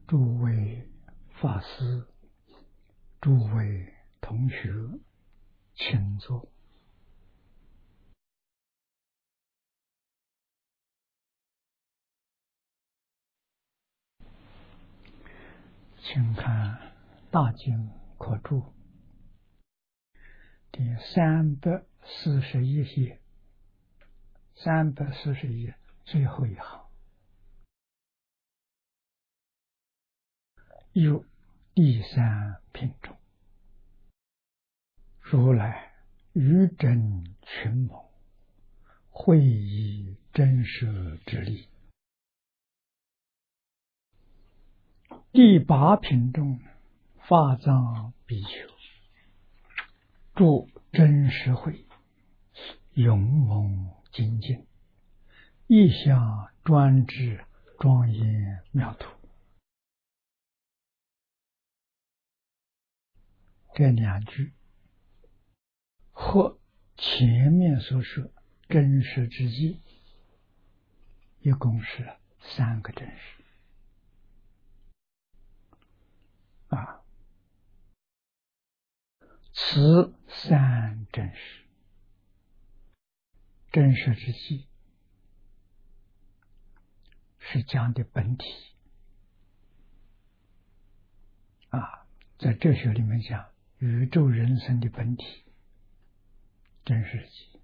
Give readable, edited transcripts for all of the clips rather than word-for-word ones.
诸位法师、诸位同学，请坐。请看《大经科注》第341页，341页最后一行，有第三品中，如来于真群蒙，会以真实之力。第8品中，法藏比丘住真实会，勇猛精进，意象专制，庄严妙土。这2句和前面所说真实之意，一共是3个真实此3真实，真实之意是讲的本体在哲学里面讲宇宙人生的本体，真实之意。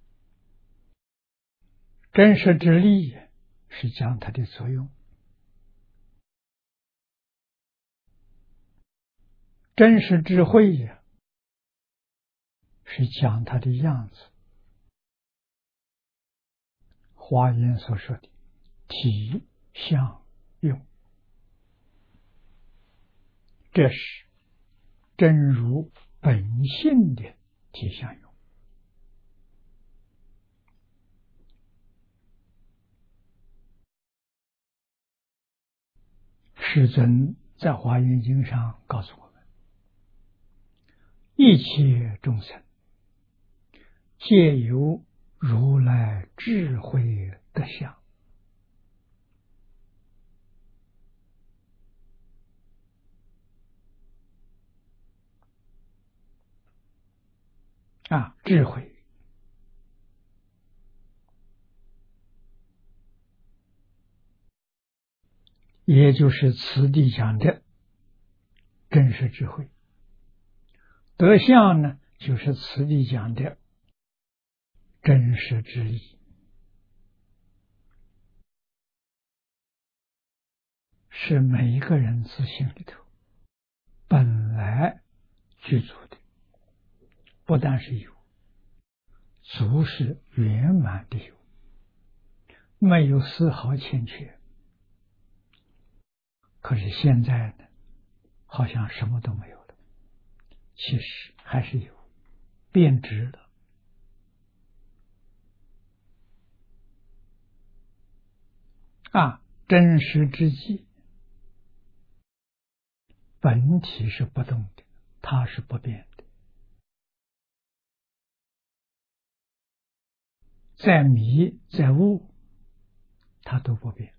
真实之力是讲它的作用，真实智慧是讲它的样子。华严所说的体相用，这是真如本性的体相用。世尊在华严经上告诉我们，一切众生皆由如来智慧德相。智慧也就是此地讲的真实智慧，德相呢，就是此地讲的真实之力，是每一个人自性里头本来具足的，不但是有，足是圆满的有，没有丝毫欠缺。可是现在呢，好像什么都没有了，其实还是有，变质了。真实之际，本体是不动的，它是不变的。在迷在悟，它都不变。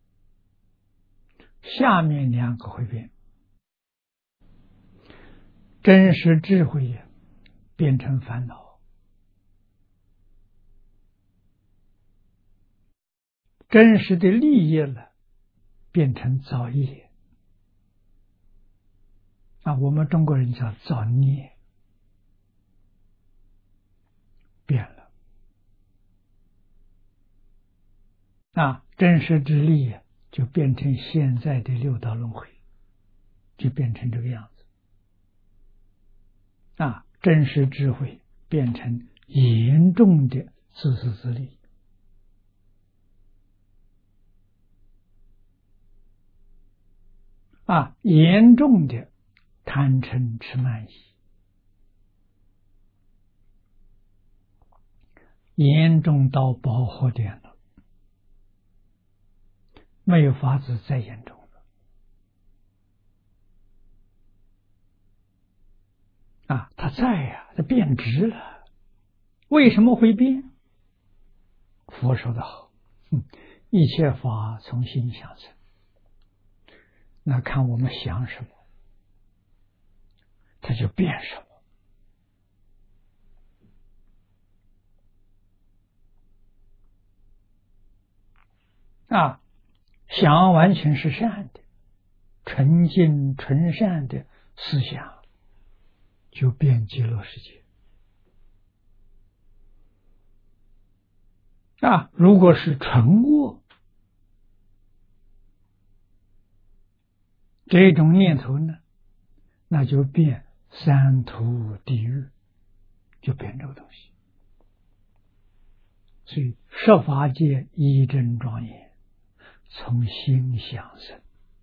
下面2个会变，真实智慧变成烦恼，真实的利益了变成造业。我们中国人叫造孽，变了。真实之力就变成现在的6道轮回，就变成这个样子。真实智慧变成严重的自私自利，严重的贪嗔痴慢疑，严重到饱和点了，没有法子再严重了。它在它变质了。为什么会变？佛说得好，一切法从心想生。 那看我们想什么，它就变什么。想完全是善的，纯净纯善的思想，就变极乐世界。如果是纯恶，这种念头呢，那就变三途地狱，就变这个东西。所以十法界一真庄严，从心想生。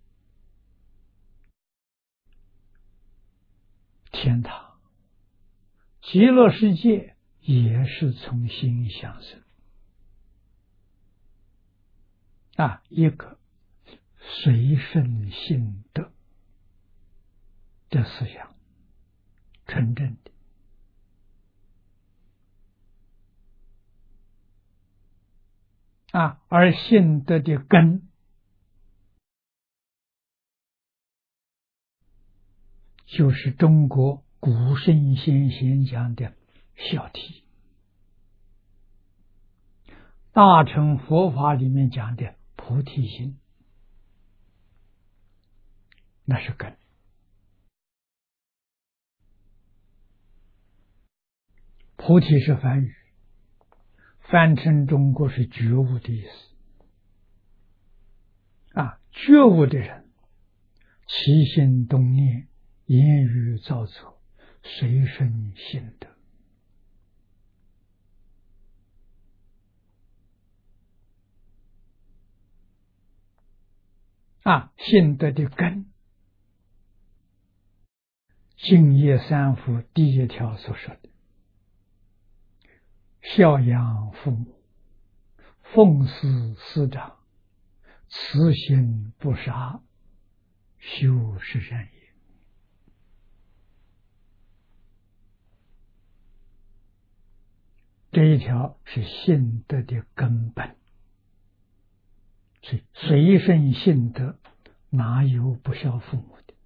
天堂、极乐世界也是从心想生。一个随顺性德的思想，纯正的。而性德的根，就是中国古圣先贤讲的孝悌，大乘佛法里面讲的菩提心，那是根。菩提是梵语，翻成中国是觉悟的意思。觉悟的人，起心动念、言语造作，随顺性德。性德的根，净业三福第一条所说的，孝养父母，奉事师长，慈心不杀，修十善业。这一条是性德的根本。所以随顺性德，哪有不孝父母的？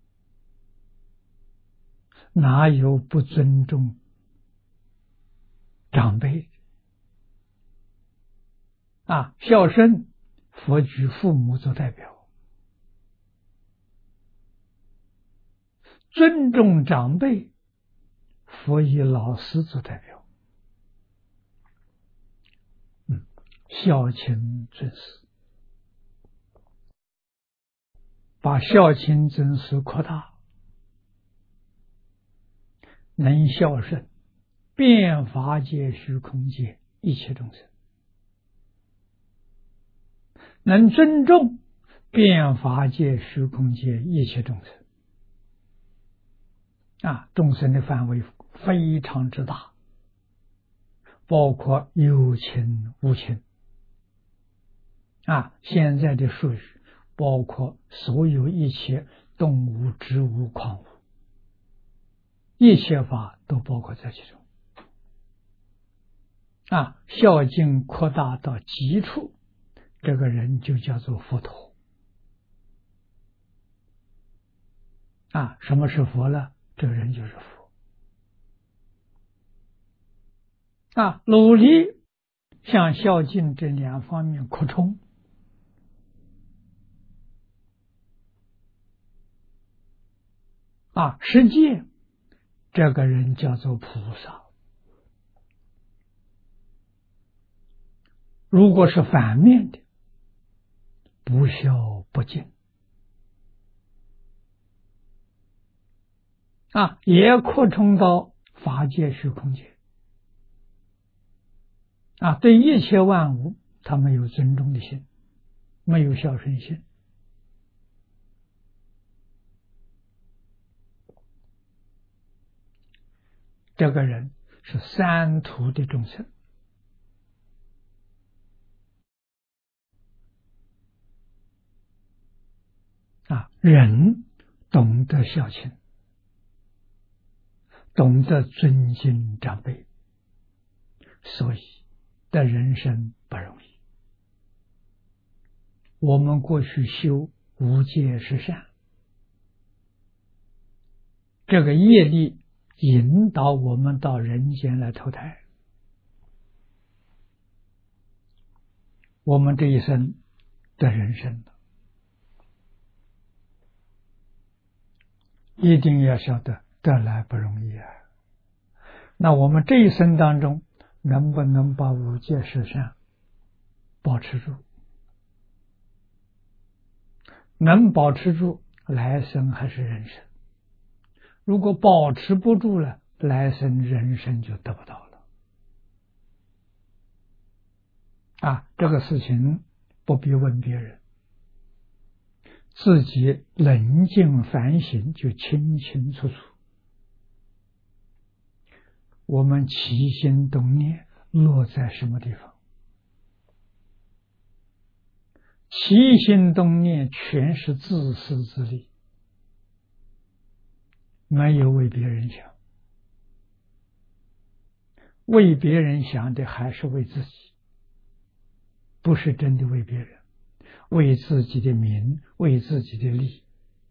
哪有不尊重长辈的？孝顺，佛举父母做代表；尊重长辈，佛以老师做代表。孝亲尊师，把孝亲尊师扩大，能孝顺遍法界虚空界一切众生，能尊重遍法界虚空界一切众生。众生的范围非常之大，包括有情无情。现在的术语包括所有一切动物、植物、矿物，一切法都包括在其中。孝敬扩大到极处，这个人就叫做佛陀。什么是佛呢？这个人就是佛。努力向孝敬这两方面扩充。实际这个人叫做菩萨。如果是反面的，不孝不敬，也扩充到法界虚空界。对一切万物，他没有尊重的心，没有孝顺心。这个人是三途的众生。人懂得孝亲，懂得尊敬长辈，所以的人生不容易。我们过去修无戒是善。这个业力引导我们到人间来投胎，我们这一生的人生一定要晓得得来不容易啊。那我们这一生当中能不能把五戒十善保持住？能保持住，来生还是人生。如果保持不住了，来生人生就得不到了。这个事情不必问别人，自己冷静反省就清清楚楚。我们起心动念落在什么地方？起心动念全是自私自利，没有为别人想，为别人想的还是为自己，不是真的为别人，为自己的名，为自己的利。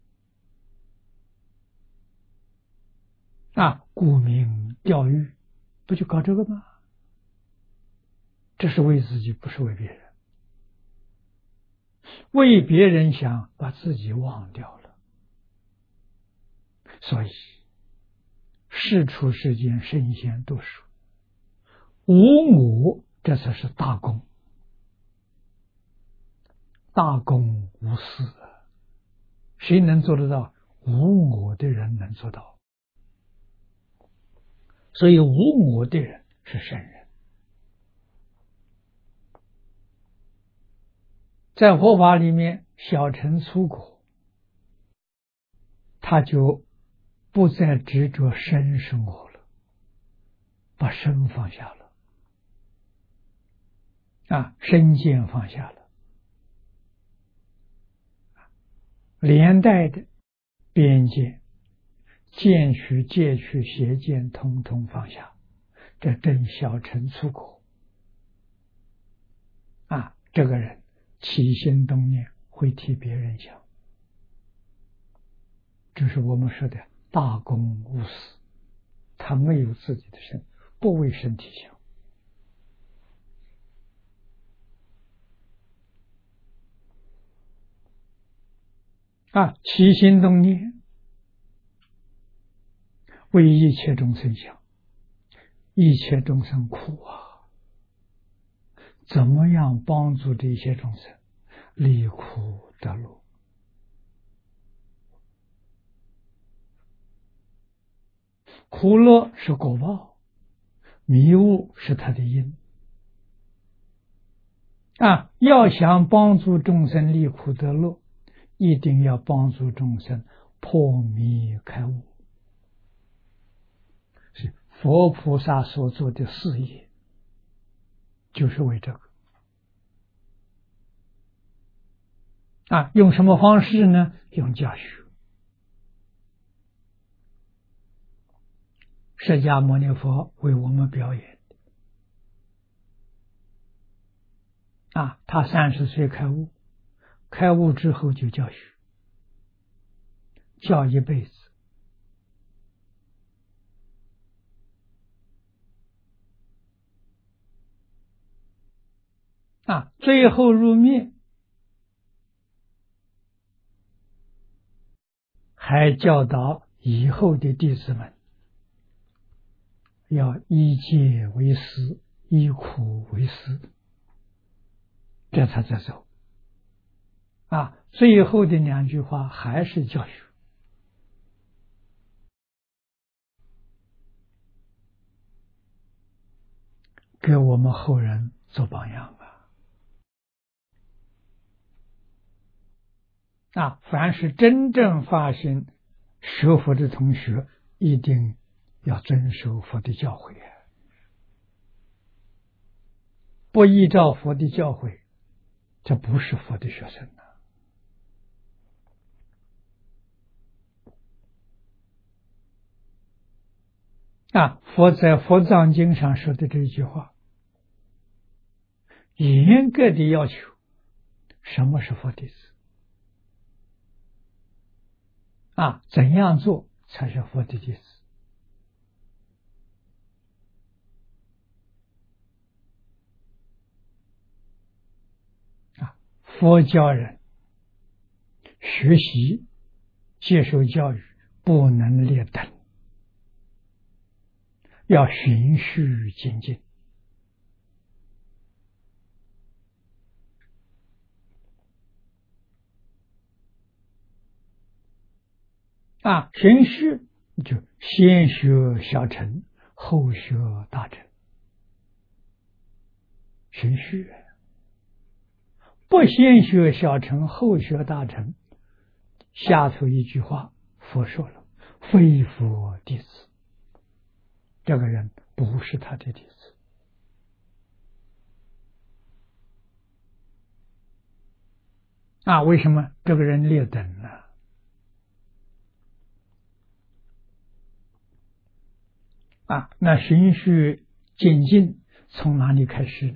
沽名钓誉，不就搞这个吗？这是为自己，不是为别人。为别人想，把自己忘掉了。所以世出世间，圣贤读书，无我，这才是大功。大功无私，谁能做得到？无我的人能做到。所以无我的人是圣人。在佛法里面，小乘粗果，他就不再执着身生活了，把身放下了，身见放下了，连带的边界、见取、戒取、邪见，通通放下，这正小乘粗果。这个人起心动念会替别人想，这是我们说的大公无私，他没有自己的身，不为身体想。起心动念为一切众生想，一切众生苦怎么样帮助这些众生离苦得乐？苦乐是果报，迷雾是他的因。要想帮助众生离苦得乐，一定要帮助众生破迷开悟，是佛菩萨所做的事业，就是为这个。用什么方式呢？用教学。释迦牟尼佛为我们表演的。他30岁开悟，开悟之后就教学，教一辈子。最后入灭，还教导以后的弟子们要以戒为师，以苦为师，这才在走。最后的2句话还是教学，给我们后人做榜样凡是真正发心学佛的同学，一定要遵守佛的教诲，不依照佛的教诲，这不是佛的学生佛在《佛藏经》上说的这句话，严格的要求什么是佛弟子。 怎样做才是佛的弟子？佛教人学习、接受教育，不能劣等，要循序渐进。循序就先学小乘，后学大乘。循序，不先学小乘，后学大乘。下头一句话，佛说了：“非佛弟子。”这个人不是他的弟子。为什么这个人劣等呢？那循序渐进从哪里开始呢？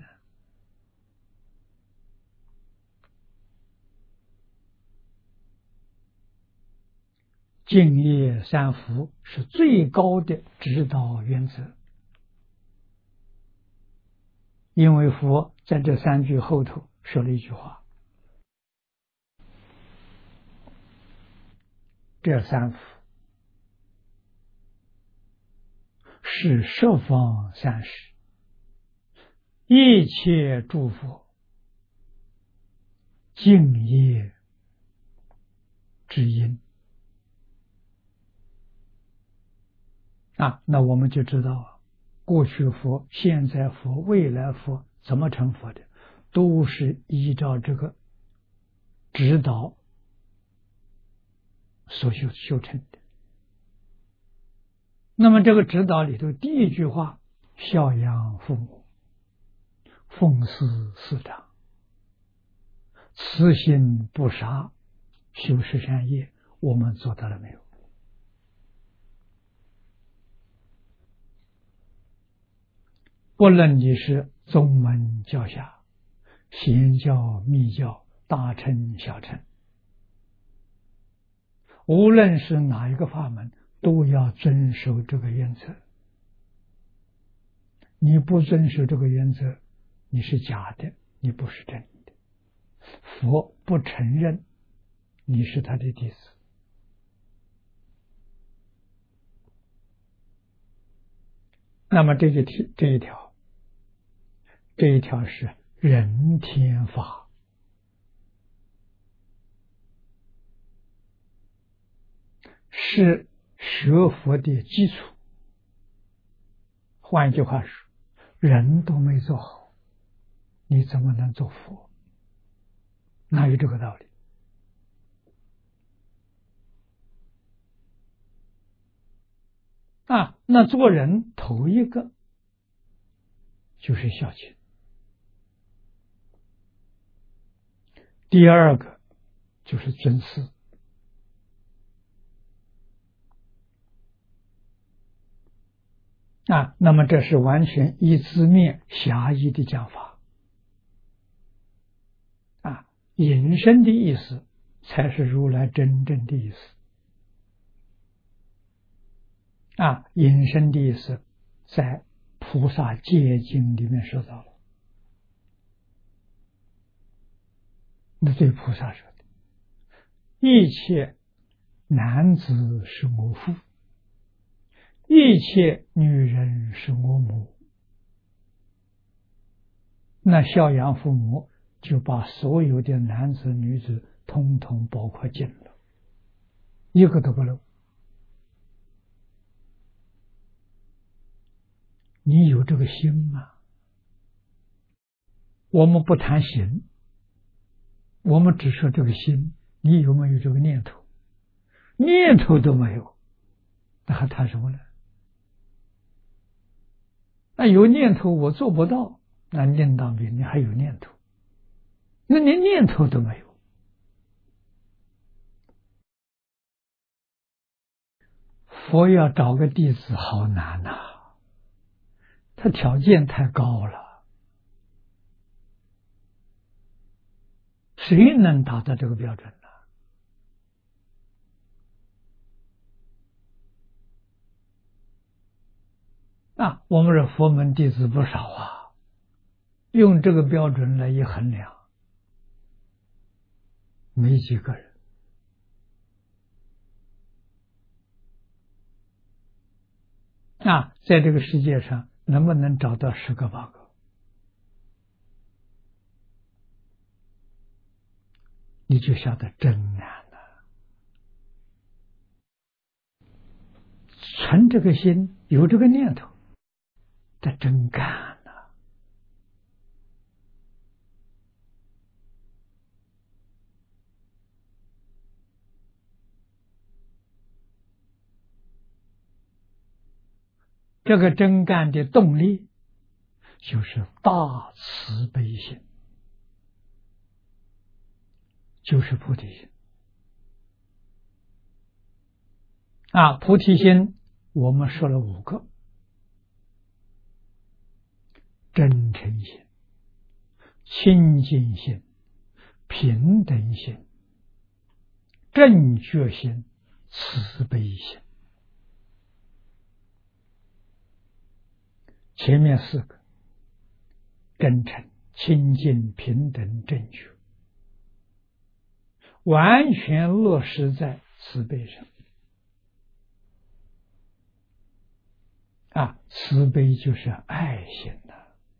净业三福是最高的指导原则，因为佛在这三句后头说了一句话：这三福是十方三世一切诸佛敬业之因。那我们就知道，过去佛、现在佛、未来佛怎么成佛的，都是依照这个指导所修成的。那么这个指导里头，第一句话：孝养父母，奉事师长，慈心不杀，修十善业，我们做到了没有？不论你是宗门教下、显教、密教、大乘、小乘，无论是哪一个法门，都要遵守这个原则。你不遵守这个原则，你是假的，你不是真的。佛不承认你是他的弟子。那么这一条是人天法，是学佛的基础。换一句话说，人都没做好，你怎么能做佛？哪有这个道理？那做人头一个就是孝敬，第二个就是尊师。那么这是完全一字面狭义的讲法。引申的意思才是如来真正的意思。引申的意思在菩萨戒经里面说到了。那对菩萨说的：一切男子是我父，一切女人是我母。那孝养父母就把所有的男子女子统统包括进了，一个都不漏。你有这个心吗？我们不谈行，我们只说这个心，你有没有这个念头？念头都没有，那还谈什么呢？那有念头我做不到，那另当别论，你还有念头，那连念头都没有。佛要找个弟子好难呐，他条件太高了，谁能达到这个标准呢？ 我们这佛门弟子不少啊，用这个标准来一衡量，没几个人。在这个世界上能不能找到10个8个？你就晓得真难了。存这个心，有这个念头，他真干了。这个真干的动力，就是大慈悲心，就是菩提心。菩提心我们说了5个：真诚心、清净心、平等心、正觉心、慈悲心。前面4个：真诚、清净、平等、正觉，完全落实在慈悲上。慈悲就是爱心呐，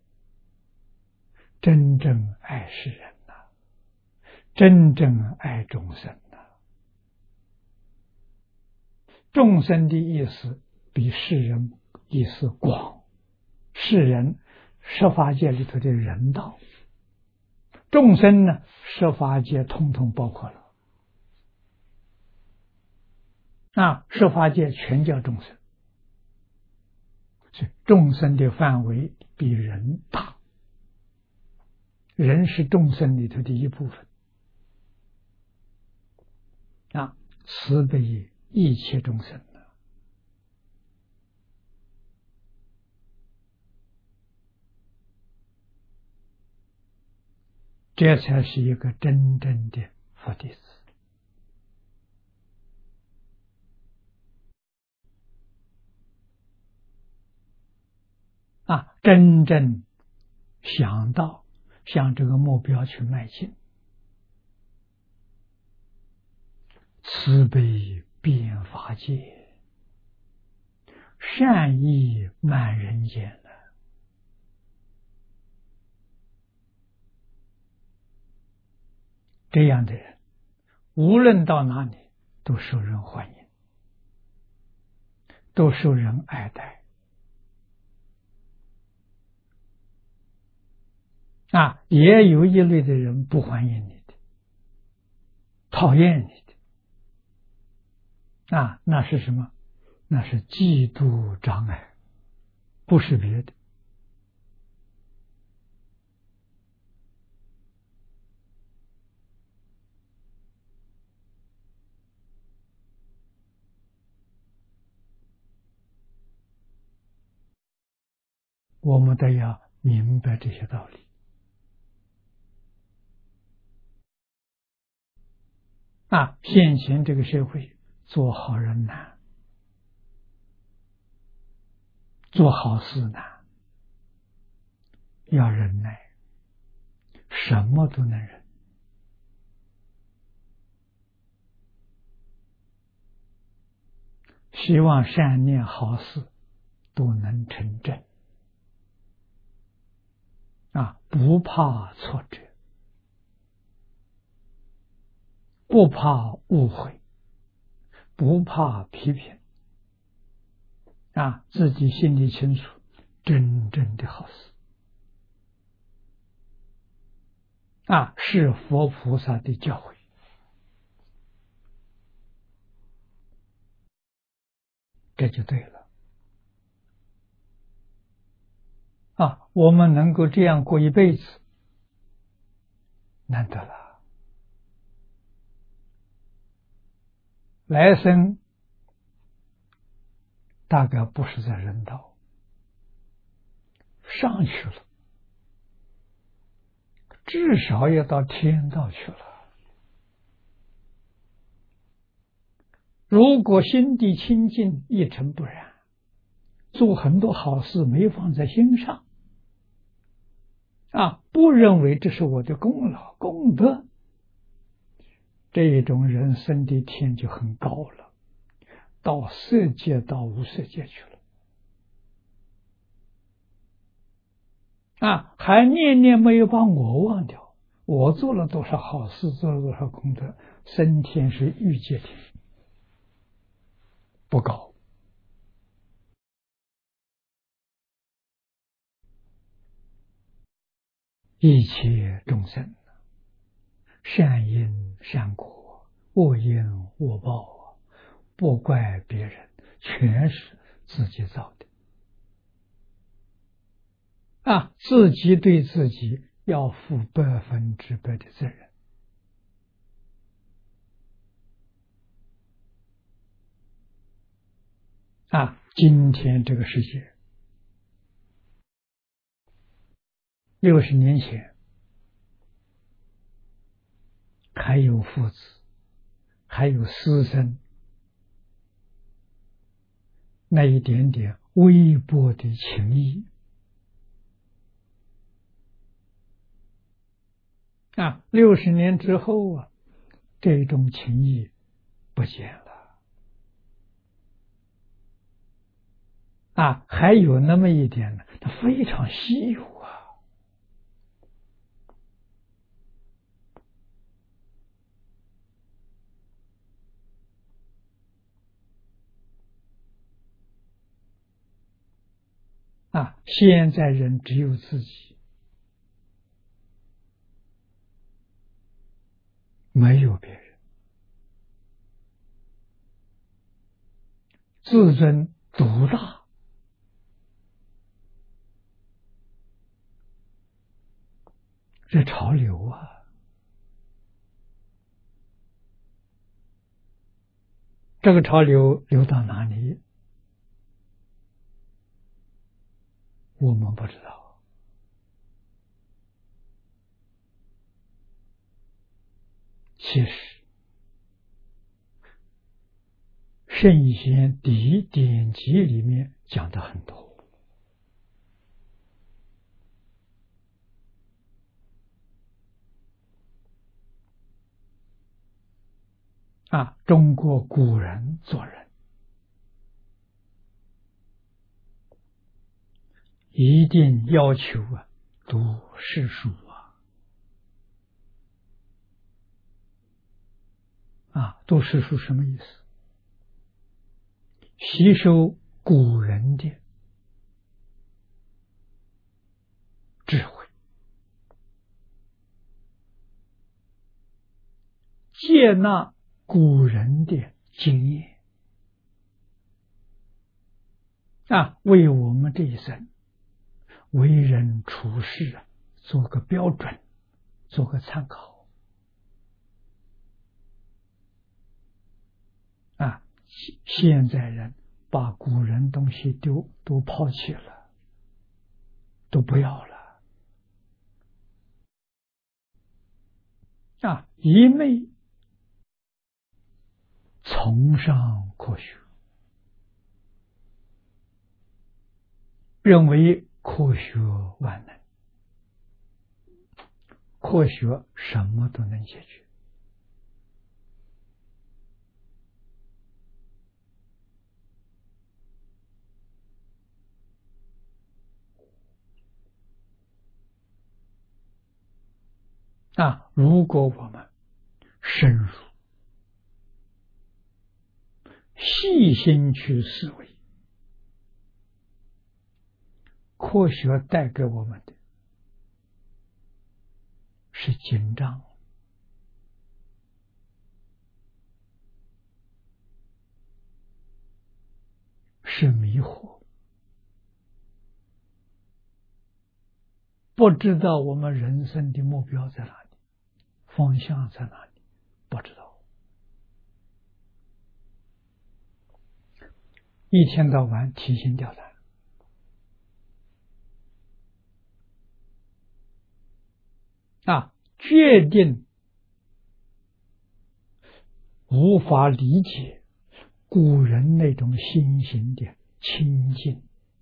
真正爱世人呐，真正爱众生呐。众生的意思比世人意思广，世人十法界里头的人道，众生呢，十法界统统包括了。十法界全叫众生，所以众生的范围比人大，人是众生里头的一部分。慈悲一切众生，这才是一个真正的佛弟子。真正想到向这个目标去迈进，慈悲遍法界，善意满人间了。这样的人，无论到哪里都受人欢迎，都受人爱戴。也有一类的人不欢迎你的，讨厌你的。那是什么？那是嫉妒障碍，不是别的。我们都要明白这些道理。现前这个社会，做好人难，做好事难，要忍耐，什么都能忍。希望善念好事都能成真。不怕挫折，不怕误会，不怕批评。自己心里清楚，真正的好事。是佛菩萨的教诲。这就对了。我们能够这样过一辈子，难得了。来生大概不是在人道，上去了，至少要到天道去了。如果心地清净，一尘不染， 做很多好事没放在心上，不认为这是我的功劳功德，这种人生的天就很高了，到色界到无色界去了，还念念没有把我忘掉，我做了多少好事，做了多少功德，升天是欲界天，不高。一切众生善因善果，恶因恶报，不怪别人，全是自己造的，自己对自己要负100%的责任。今天这个世界，60年前还有父子，还有师生，那一点点微薄的情谊，60年之后这种情谊不见了。还有那么一点呢，它非常稀有现在人只有自己，没有别人，自尊独大，这潮流这个潮流流到哪里，我们不知道。其实圣贤典籍里面讲的很多中国古人做人一定要求读世书读世书什么意思？吸收古人的智慧，接纳古人的经验为我们这一生为人处事做个标准，做个参考现在人把古人东西都抛弃了，都不要了一味崇尚科学，认为科学万能，科学什么都能解决如果我们深入细心去思维，科学带给我们的是紧张，是迷惑，不知道我们人生的目标在哪里，方向在哪里，不知道，一天到晚提心吊胆决定无法理解古人那种心行的清净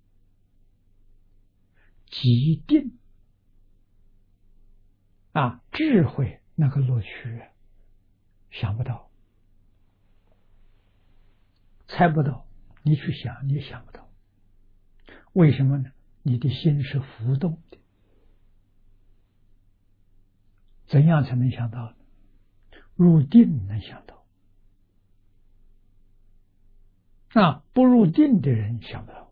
即定啊，智慧那个乐趣想不到，猜不到，你去想你也想不到。为什么呢？你的心是浮动的。怎样才能想到呢？入定能想到啊，不入定的人想不到。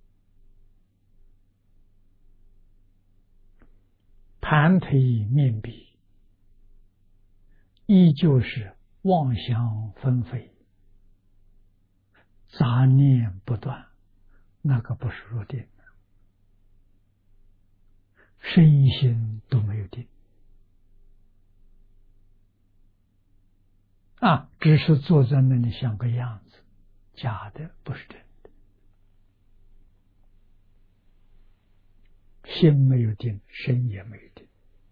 盘腿面壁，依旧是妄想纷飞，杂念不断，那个不是入定，身心都没有定啊，只是坐在那里像个样子，假的，不是真的。心没有定，身也没有定。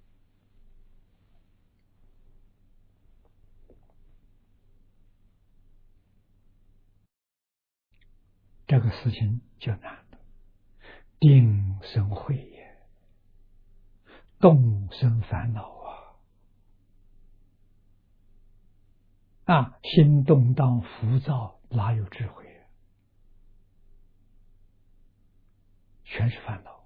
这个事情就难了。定生慧也，动生烦恼啊！心动荡浮躁，哪有智慧啊？全是烦恼。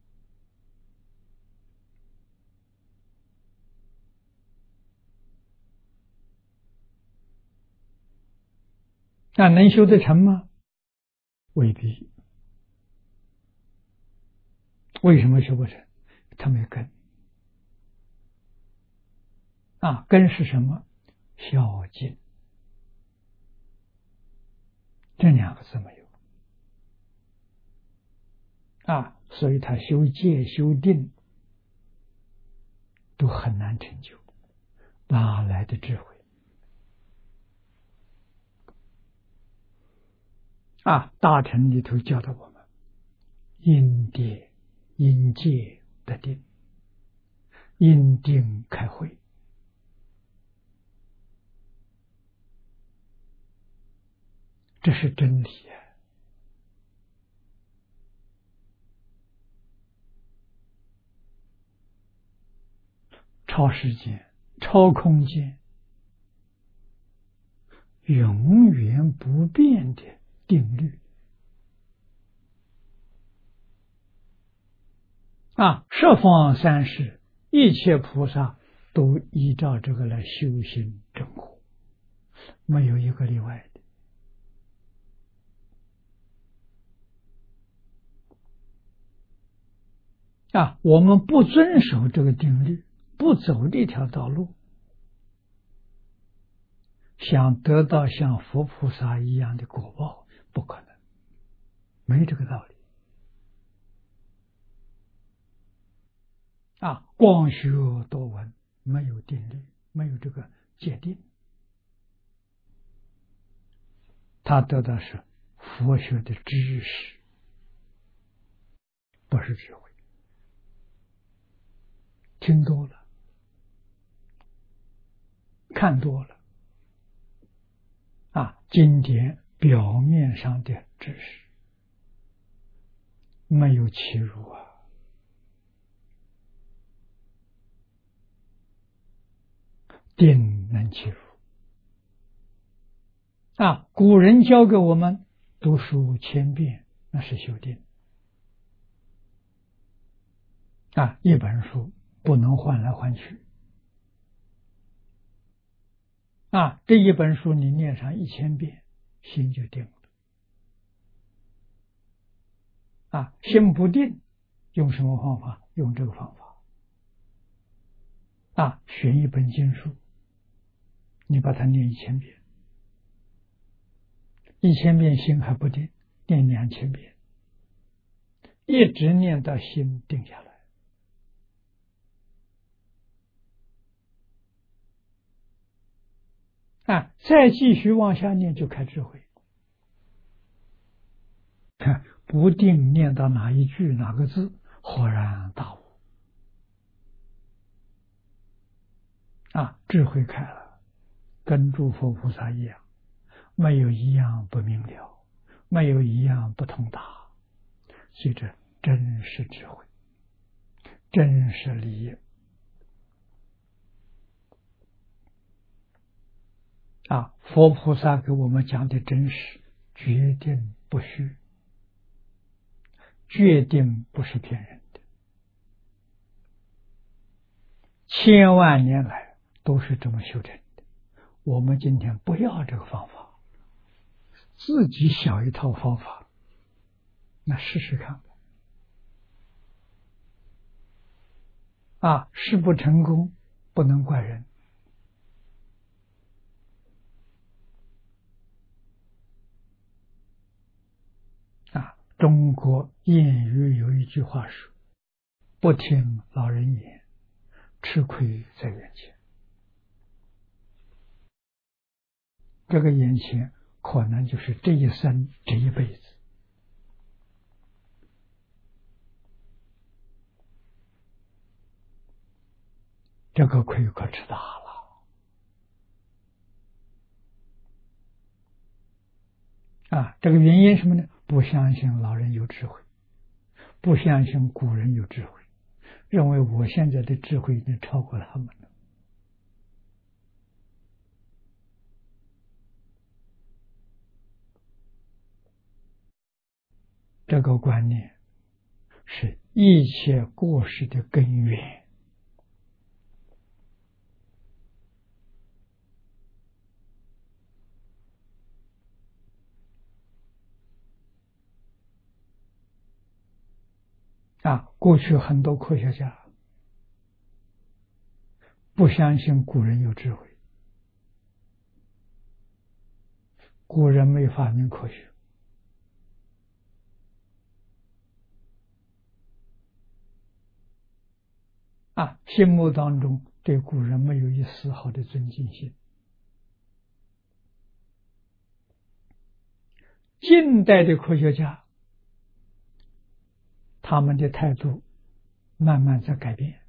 那能修得成吗？未必。为什么修不成？他没根啊！根是什么？孝敬，这两个字没有啊，所以他修戒修定都很难成就，哪来的智慧啊？大乘里头教导我们，因定因戒得定，因定开慧，这是真理啊！超时间、超空间，永远不变的定律啊！十方三世一切菩萨都依照这个来修行正果，没有一个例外的啊！我们不遵守这个定律，不走这条道路，想得到像佛菩萨一样的果报，不可能，没这个道理啊！光学多闻，没有定律，没有这个界定，他得到是佛学的知识，不是智慧。听多了，看多了啊，经典表面上的知识没有切入啊，定能切入啊。古人教给我们读书千遍，那是修定啊。一本书不能换来换去啊，这一本书你念上1000遍，心就定了啊。心不定，用什么方法？用这个方法啊。选一本经书，你把它念1000遍，1000遍心还不定，念2000遍，一直念到心定下来啊，再继续往下念就开智慧。看不定念到哪一句哪个字，恍然大悟啊，智慧开了，跟诸佛菩萨一样，没有一样不明了，没有一样不通达，所以这真是智慧。 真实利益佛菩萨给我们讲的真实，决定不虚，决定不是骗人的，千万年来都是这么修成的。我们今天不要这个方法，自己想一套方法，那试试看试不成功不能怪人。中国谚语有一句话说：不听老人言，吃亏在眼前。这个眼前可能就是这一生这一辈子。这个亏可吃大了这个原因什么呢？不相信老人有智慧，不相信古人有智慧，认为我现在的智慧已经超过他们了。这个观念是一切过失的根源。过去很多科学家不相信古人有智慧，古人没发明科学，心目当中对古人没有一丝毫的尊敬心。近代的科学家，他们的态度慢慢在改变，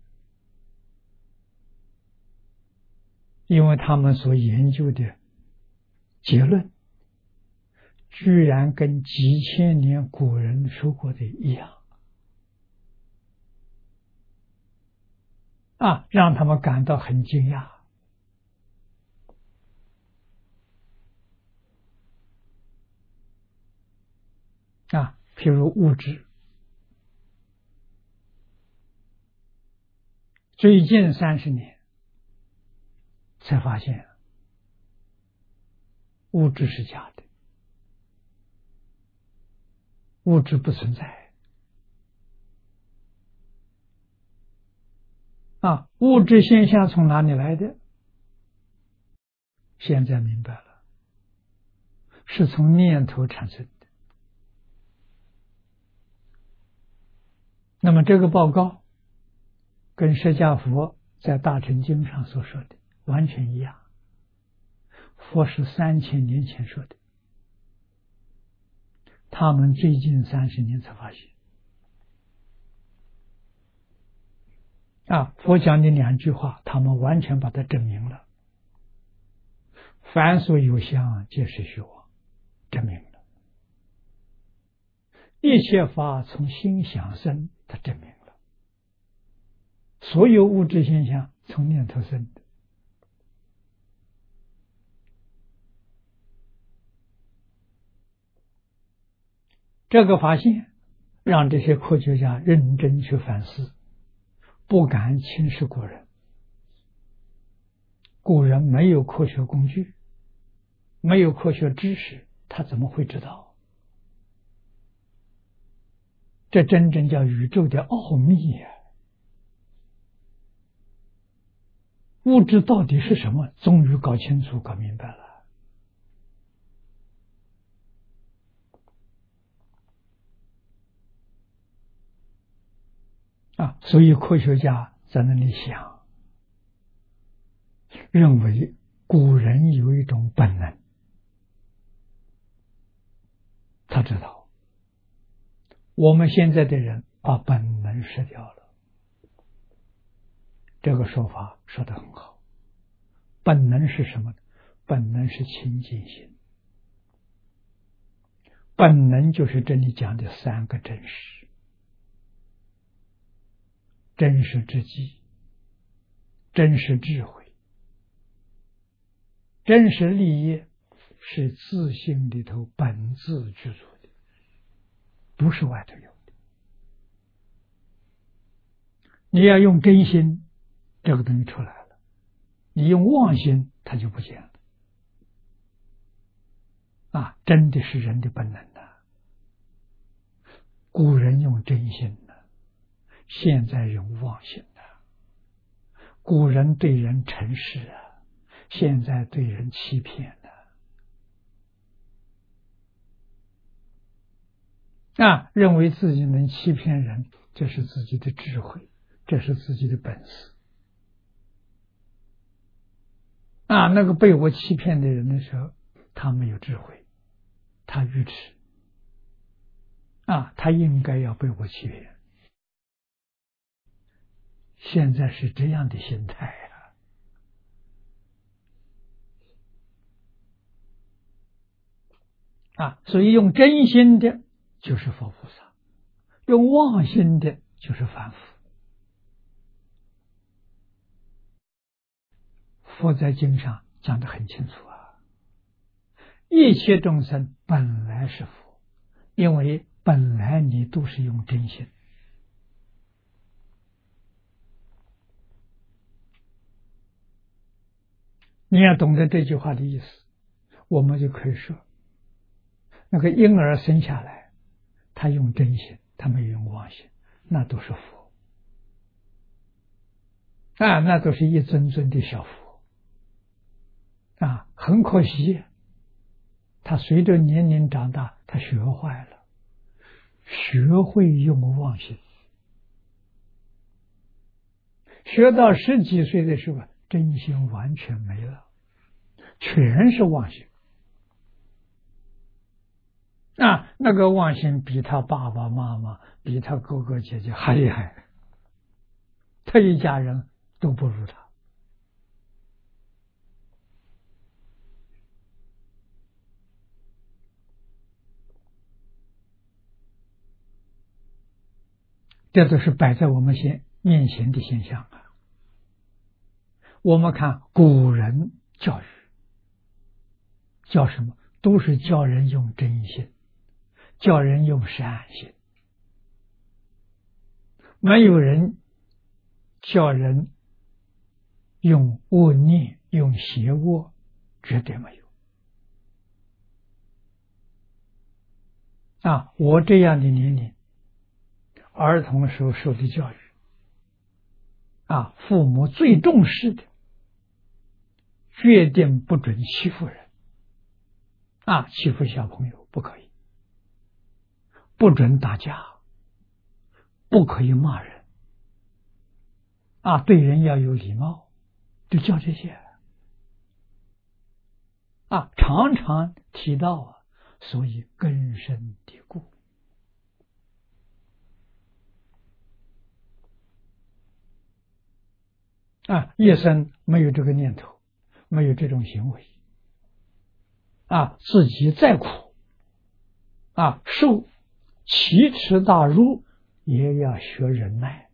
因为他们所研究的结论居然跟几千年古人说过的一样让他们感到很惊讶譬如物质，最近30年才发现物质是假的，物质不存在物质现象从哪里来的？现在明白了，是从念头产生的。那么这个报告跟释迦佛在大乘经上所说的完全一样，佛是3000年前说的，他们最近30年才发现佛讲的2句话，他们完全把它证明了。凡所有相，皆是虚妄，证明了。一切法从心想生，它证明了。所有物质现象从念头生的。这个发现让这些科学家认真去反思，不敢轻视古人。古人没有科学工具，没有科学知识，他怎么会知道？这真正叫宇宙的奥秘呀！物质到底是什么？终于搞清楚、搞明白了。所以科学家在那里想，认为古人有一种本能，他知道我们现在的人把本能失掉了。这个说法说得很好。本能是什么？本能是清净心。本能就是这里讲的3个真实。 真实之机、真实智慧、真实利益，是自性里头本自具足的，不是外头有的。你要用真心，这个东西出来了；你用妄心，它就不见了。真的是人的本能的。古人用真心的，现在用妄心的。古人对人诚实啊，现在对人欺骗的。认为自己能欺骗人，这是自己的智慧，这是自己的本事。那个被我欺骗的人的时候，他没有智慧，他愚痴。他应该要被我欺骗。现在是这样的心态所以用真心的就是佛菩萨，用妄心的就是凡夫。佛在经上讲得很清楚一切众生本来是佛，因为本来你都是用真心。你要懂得这句话的意思，我们就可以说，那个婴儿生下来，他用真心，他没有用妄心，那都是佛那都是一尊尊的小佛很可惜，他随着年龄长大，他学坏了，学会用妄心，学到10几岁的时候，真心完全没了，全是妄心那个妄心比他爸爸妈妈，比他哥哥姐姐还厉害，他一家人都不如他。这都是摆在我们面前的现象我们看古人教育教什么？都是教人用真心，教人用善心，没有人教人用恶念、用邪恶，绝对没有我这样的年龄，儿童时候受的教育父母最重视的，决定不准欺负人欺负小朋友不可以，不准打架，不可以骂人对人要有礼貌，就教这些常常提到所以根深蒂固一生没有这个念头，没有这种行为自己再苦受奇耻大辱，也要学忍耐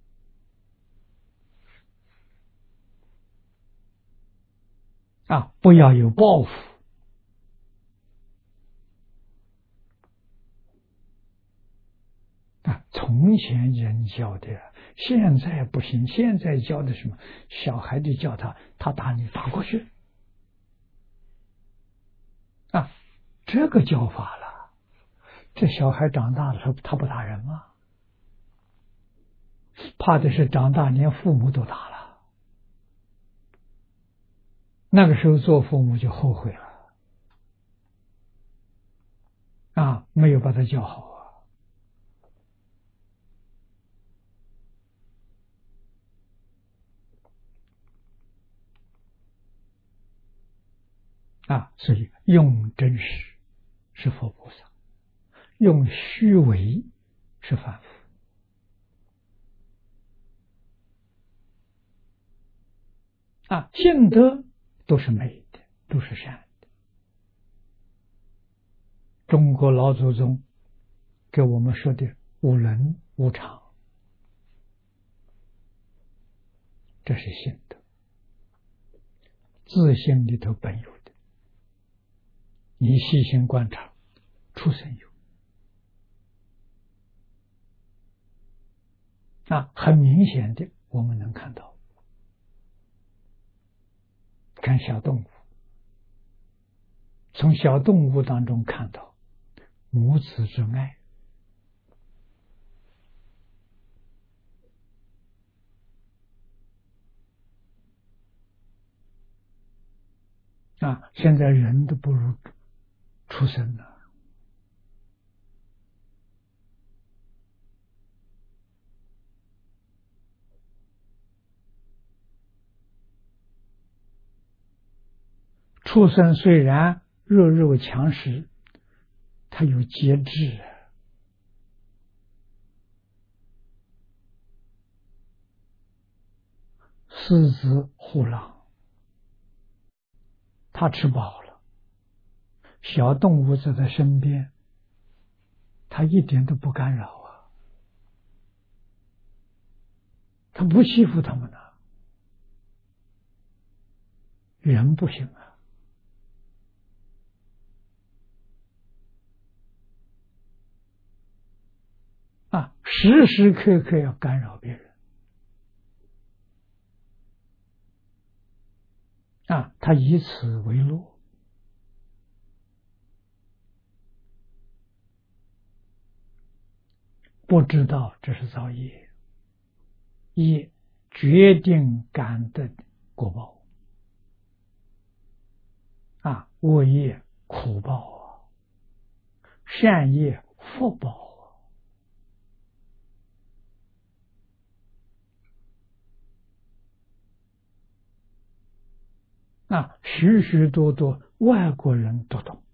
不要有报复从前人教的，现在不行。现在教的什么？小孩子教他打你，打过去这个教法了。这小孩长大了，他不打人吗？怕的是长大连父母都打了，那个时候做父母就后悔了没有把他教好所以用真实是佛菩萨，用虚伪是凡夫性德都是美的，都是善的。中国老祖宗给我们说的五伦五常这是性德，自性里头本有的。你细心观察，畜生有很明显的，我们能看到。看小动物，从小动物当中看到母子之爱。现在人都不如畜生了。畜生虽然弱肉强食，他有节制。狮子、虎狼，他吃饱了，小动物在他身边，他一点都不干扰啊，他不欺负他们呢。人不行时时刻刻要干扰别人他以此为乐，不知道这是造业，业决定感的果报恶业苦报善业福报许许多多外国人都懂，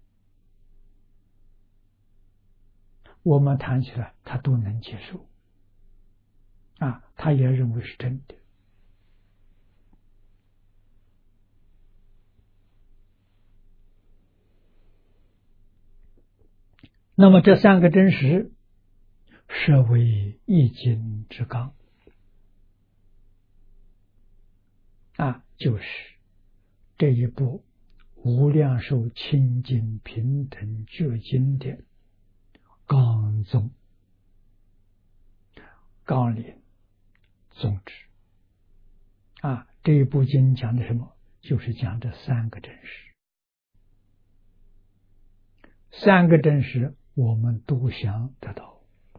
我们谈起来他都能接受他也认为是真的。那么这三个真实设为易经之纲就是这一部无量寿清净平等觉经的纲宗纲领宗旨这一部经讲的什么？就是讲这三个真实。三个真实我们都想得到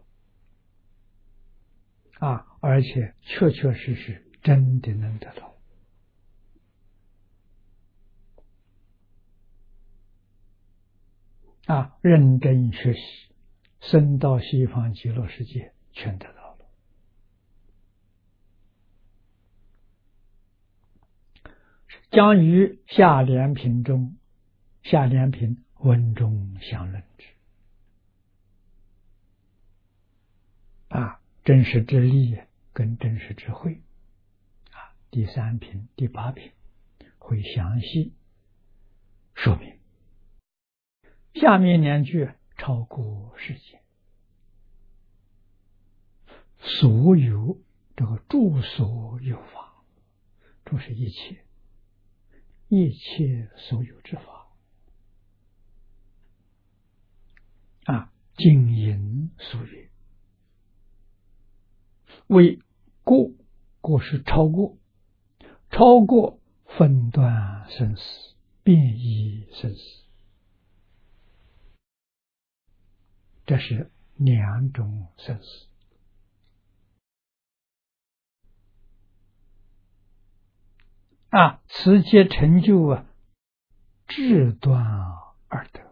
而且确确实实真的能得到认真学习，升到西方极乐世界全得到了。将于下联品中，下联品文中详论之真实之力跟真实之慧第三品、第八品会详细说明。下面两句超过世界，所有这个诸所有法，这是一切所有之法经营所缘，为过是超过分段生死，变异生死，这是两种生死此皆成就至端而得。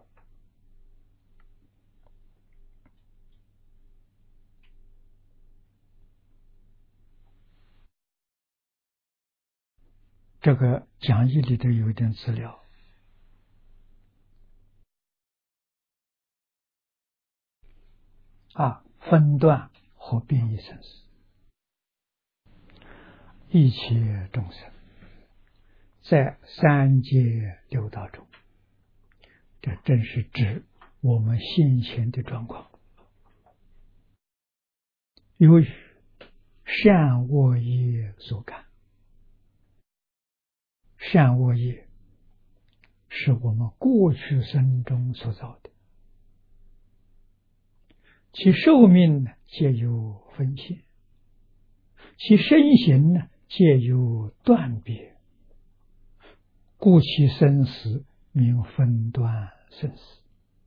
这个讲义里头有一点资料分段和变异生死，一切众生在三界六道中，这正是指我们现前的状况。由于善恶业所感， 善恶业是我们过去生中所造的，其寿命呢皆有分限，其身形呢皆有断别，故其生死名分段生死。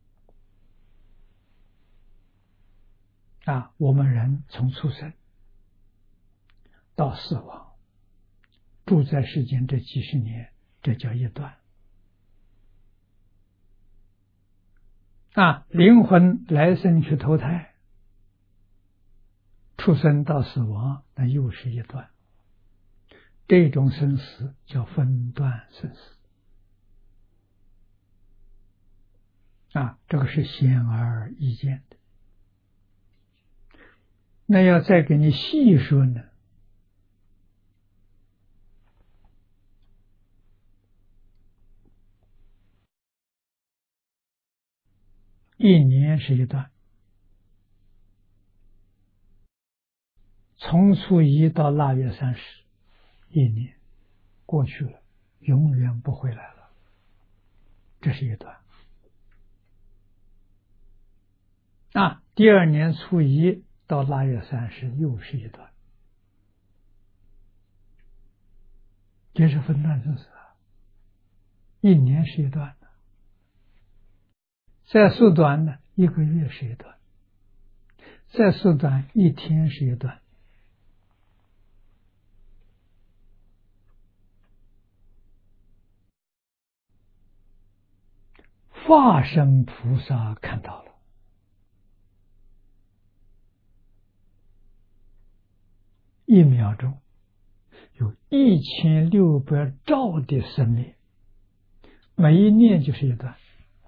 我们人从出生到死亡，住在世间这几十年，这叫一段。灵魂来生去投胎，出生到死亡，那又是一段。这种生死叫分段生死。这个是显而易见的。那要再给你细说呢，一年是一段，从初一到腊月30，一年过去了，永远不回来了，这是一段。第二年初一到腊月30又是一段，这是分段生死一年是一段的。再缩短呢，1个月是一段，再缩短1天是一段。化身菩萨看到了，一秒钟有1600兆的生命，每一念就是一段。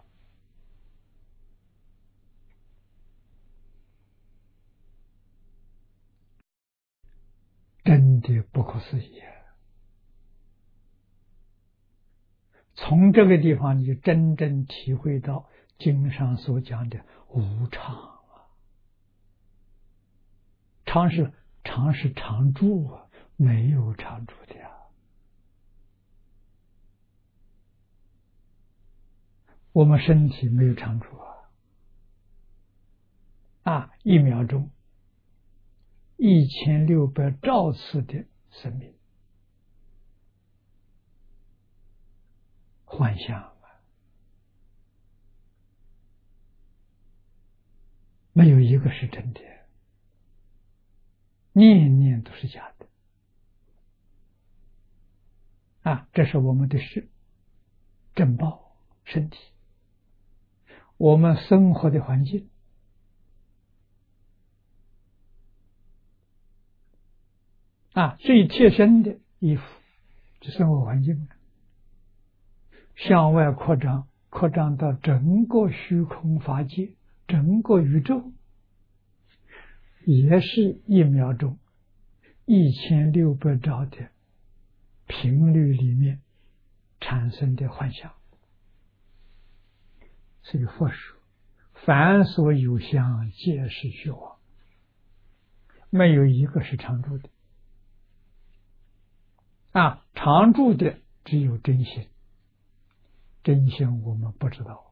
真的不可思议。从这个地方，你就真正体会到经上所讲的无常常是常住没有常住的我们身体没有常住一秒钟1600兆次的生命，幻象没有一个是真的，念念都是假的这是我们的正报身体，我们生活的环境最贴身的衣服就生活环境向外扩张到整个虚空法界，整个宇宙，也是一秒钟1600兆的频率里面产生的幻象。所以佛说凡所有相皆是虚妄，没有一个是常住的常住的只有真心，真心我们不知道，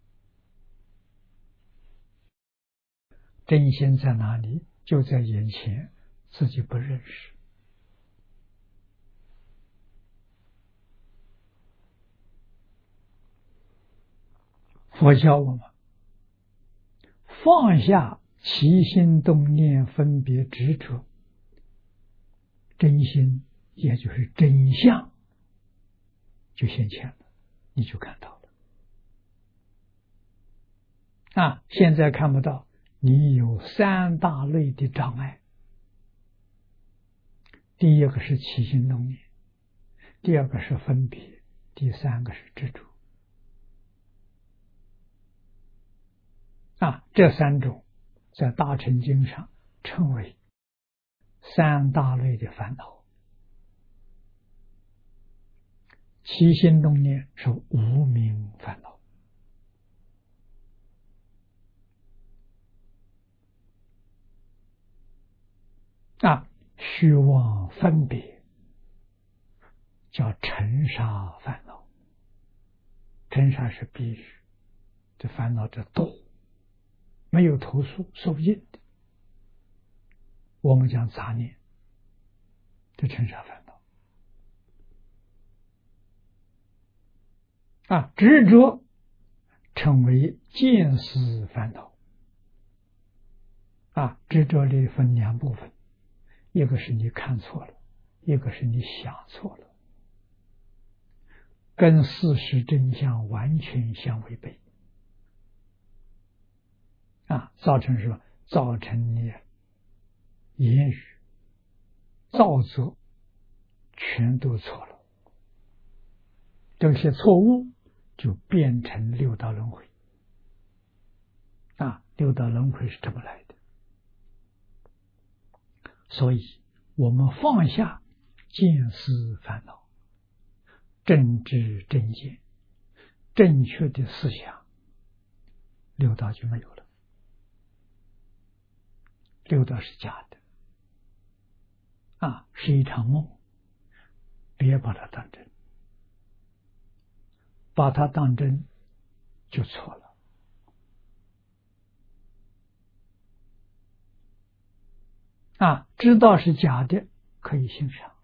真心在哪里？就在眼前，自己不认识。佛教我们放下起心动念分别执着，真心也就是真相就现前了，你就看到了现在看不到，你有3大类的障碍。第一个是起心动念，第二个是分别，第三个是执着这3种在大乘经上称为3大类的烦恼。起心动念是无明烦恼虚妄分别叫尘沙烦恼。尘沙是比喻这烦恼的多，没有头数受尽的。我们讲杂念，这尘沙烦恼执着称为见思烦恼。执着里分两部分，一个是你看错了，一个是你想错了，跟事实真相完全相违背。造成什么？造成你言语造作全都错了，这些错误就变成六道轮回。六道轮回是这么来的。所以我们放下见思烦恼，正知正见，正确的思想，六道就没有了。六道是假的，是一场梦，别把它当真，把它当真就错了。知道是假的可以欣赏，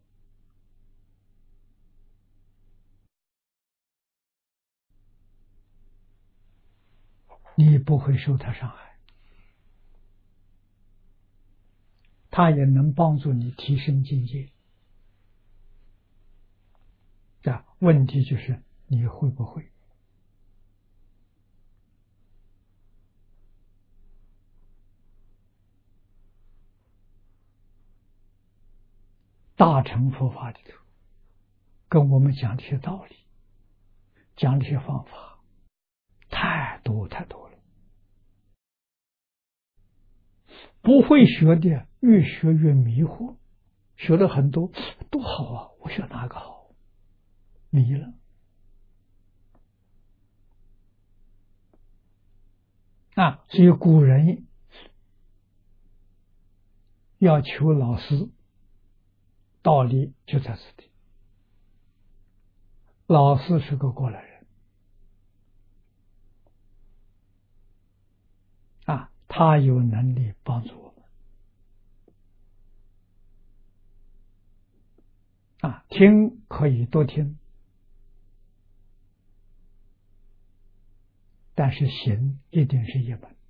你不会受他伤害，他也能帮助你提升境界。问题就是你会不会？大乘佛法里头跟我们讲这些道理，讲这些方法太多太多了，不会学的越学越迷惑，学了很多多好我学哪个好，迷了。所以古人要求老师，道理就在此地。老师是个过来人，他有能力帮助我们。听可以多听，但是行一定是一门，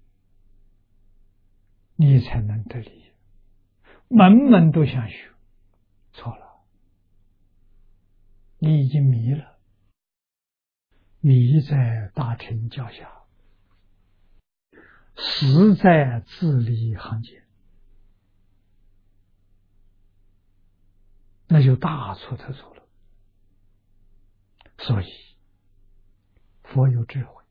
你才能得利。门门都想学，错了，你已经迷了，迷在大乘教下，死在自利行间，那就大错特错了。所以佛有智慧，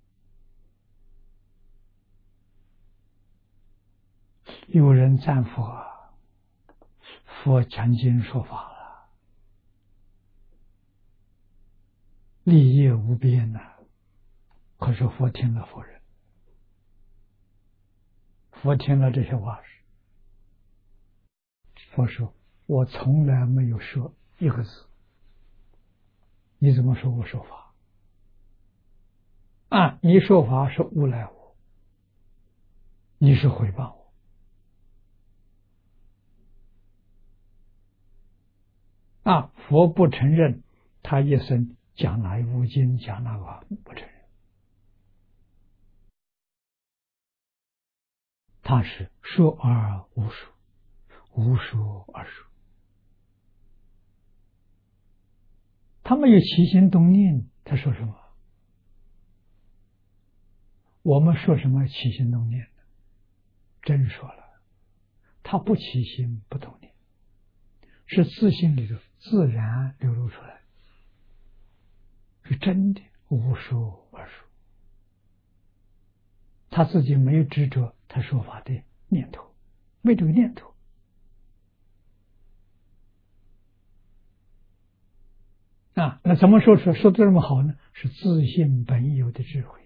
有人赞佛，佛讲经说法了，利益无边可是佛听了否认，佛听了这些话时，佛说我从来没有说一个字，你怎么说我说法？你说法是诬赖我，你是诽谤我。佛不承认他一生讲哪一部经，讲那个话，不承认。他是说而无说，无说而说。他没有起心动念，他说什么？我们说什么起心动念呢？真说了，他不起心不动念，是自信里头自然流露出来，是真的无说而说。他自己没有执着他说法的念头，没这个念头。那怎么说的这么好呢？是自信本有的智慧，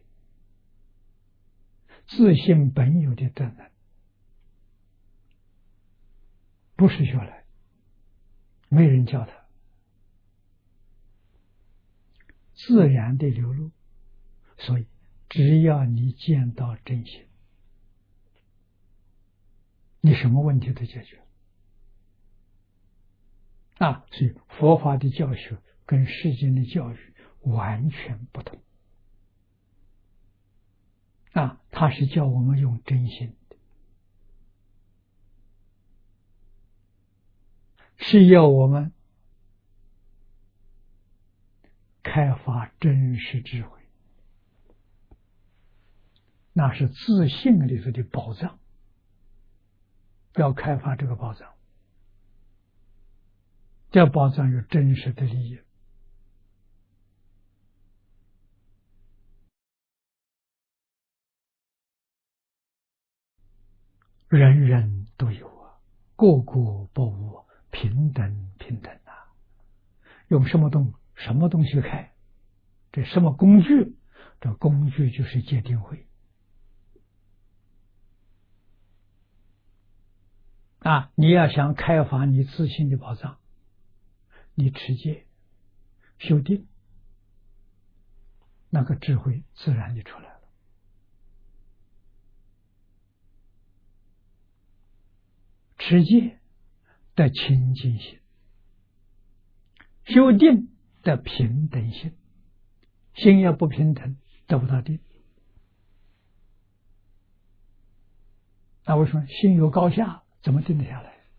自信本有的德能，不是学来，没人教他， 自然的流露。所以，只要你见到真心，你什么问题都解决啊！所以佛法的教学跟世间的教育完全不同啊！它是叫我们用真心的，是要我们开发真实智慧，那是自信里头的宝藏。要开发这个宝藏，这宝藏有真实的利益。人人都有啊，个个不无，平等平等啊！用什么东西开？这什么工具？这工具就是戒定慧啊！你要想开发你自信的宝藏，你持戒、修定，那个智慧自然就出来了。持戒的清净心，修定的平等心。心要不平等，得不到定。那为什么心有高下，怎么定得下来？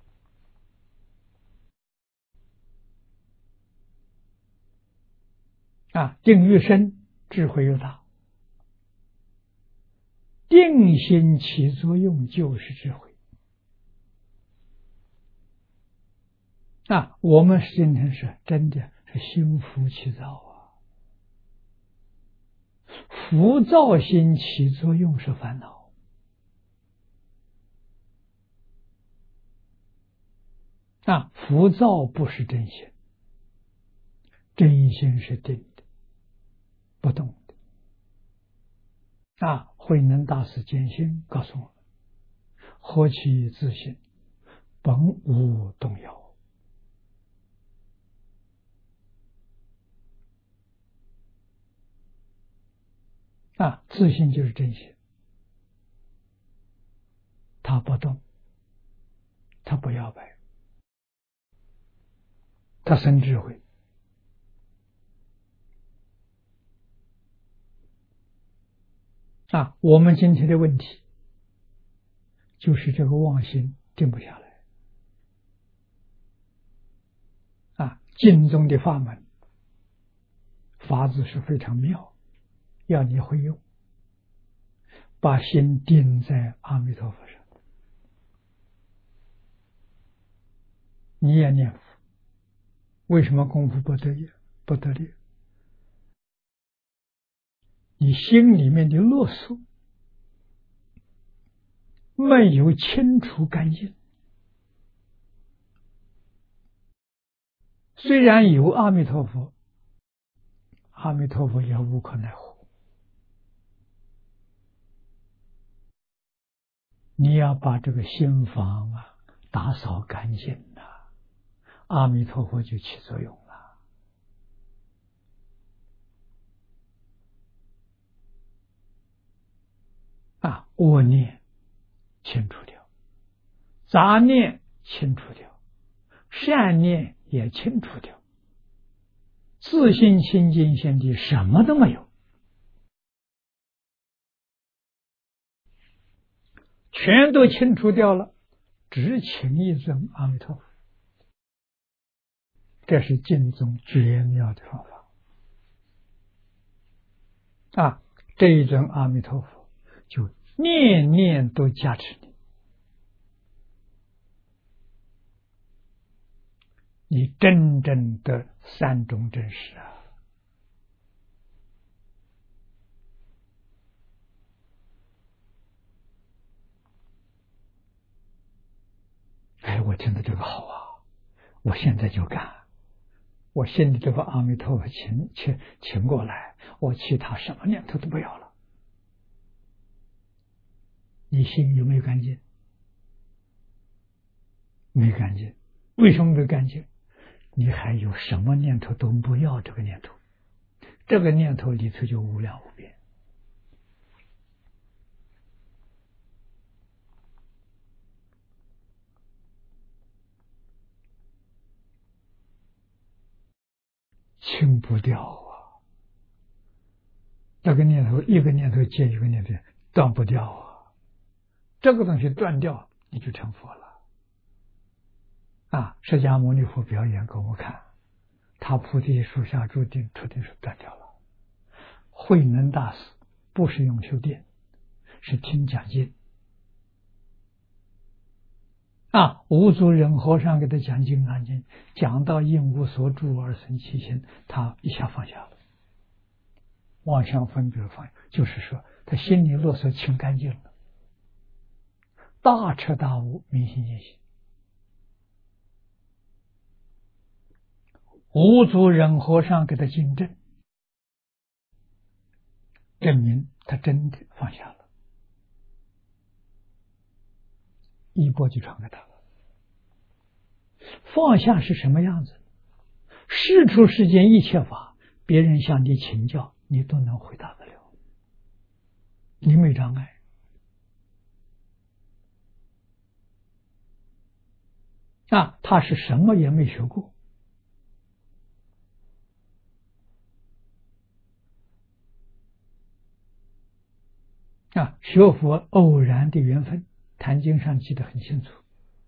啊，定越深，智慧越大。定心起作用就是智慧。啊，我们今天是真的是心浮气躁啊，浮躁心起作用是烦恼。啊，浮躁不是真心，真心是定的，不动的。啊，慧能大师简心告诉我们：何其自信，本无动摇。啊，自信就是真心，他不动，他不摇摆，他生智慧。啊，我们今天的问题就是这个妄心定不下来。啊，经中的法门法子是非常妙，要你会用，把心定在阿弥陀佛上，你也念佛。为什么功夫不得力？不得力，你心里面的勒索没有清除干净。虽然有阿弥陀佛，阿弥陀佛也无可奈何。你要把这个心房啊打扫干净了，阿弥陀佛就起作用了。啊，恶念清除掉，杂念清除掉，善念也清除掉，自信清净心地什么都没有，全都清除掉了，只请一尊阿弥陀佛。这是经中绝妙的方法。啊，这一尊阿弥陀佛就念念都加持你，你真正的三种真实啊！哎，我听的这个好啊，我现在就干。我心里这个阿弥陀佛请过来，我其他什么念头都不要了。你心有没有干净？没干净。为什么没干净？你还有什么念头都不要这个念头。 这个念头里头就无量无边。清不掉啊！那个念头，一个念头接一个念头，断不掉啊！这个东西断掉，你就成佛了。释迦牟尼佛表演给我们看，他菩提树下注定出定是断掉了。慧能大师不是用修定，是听讲经。无足忍和尚给他讲《金刚经》，讲到应无所住而生其心，他一下放下了，妄想分别放下，就是说他心里啰嗦清干净了，大彻大悟，明心见性。无足忍和尚给他经证，证明他真的放下了，一波就传给他了。放下是什么样子？世出世间一切法，别人向你请教，你都能回答得了，你没障碍。他是什么也没学过，学佛偶然的缘分，坛经上记得很清楚。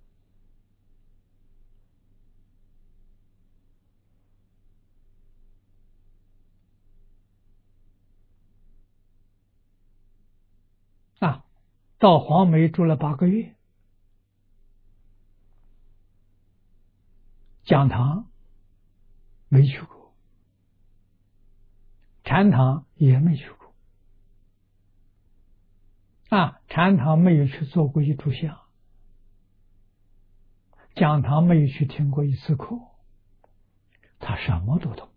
到黄梅住了8个月，讲堂没去过，禅堂也没去过。禅堂没有去做过一炷香，讲堂没有去听过一次课，他什么都懂。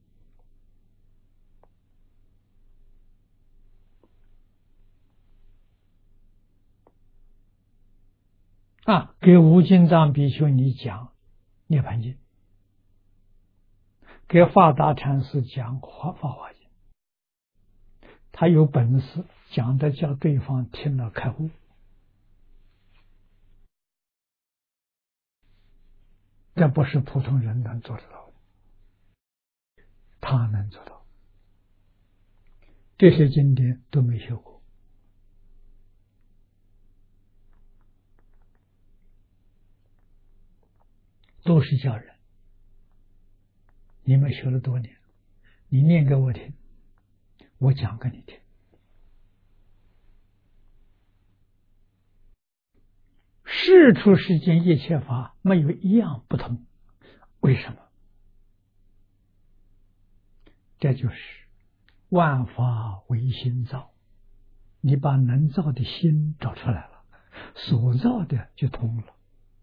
给无尽藏比丘尼讲《涅盘经》，给法达禅师讲法华经，他有本事讲的叫对方听了开悟，这不是普通人能做得到的，他能做到。这些经典都没学过，都是教人。你们学了多年，你念给我听，我讲给你听。世出世间一切法，没有一样不同。为什么？这就是万法唯心造。你把能造的心找出来了，所造的就通了。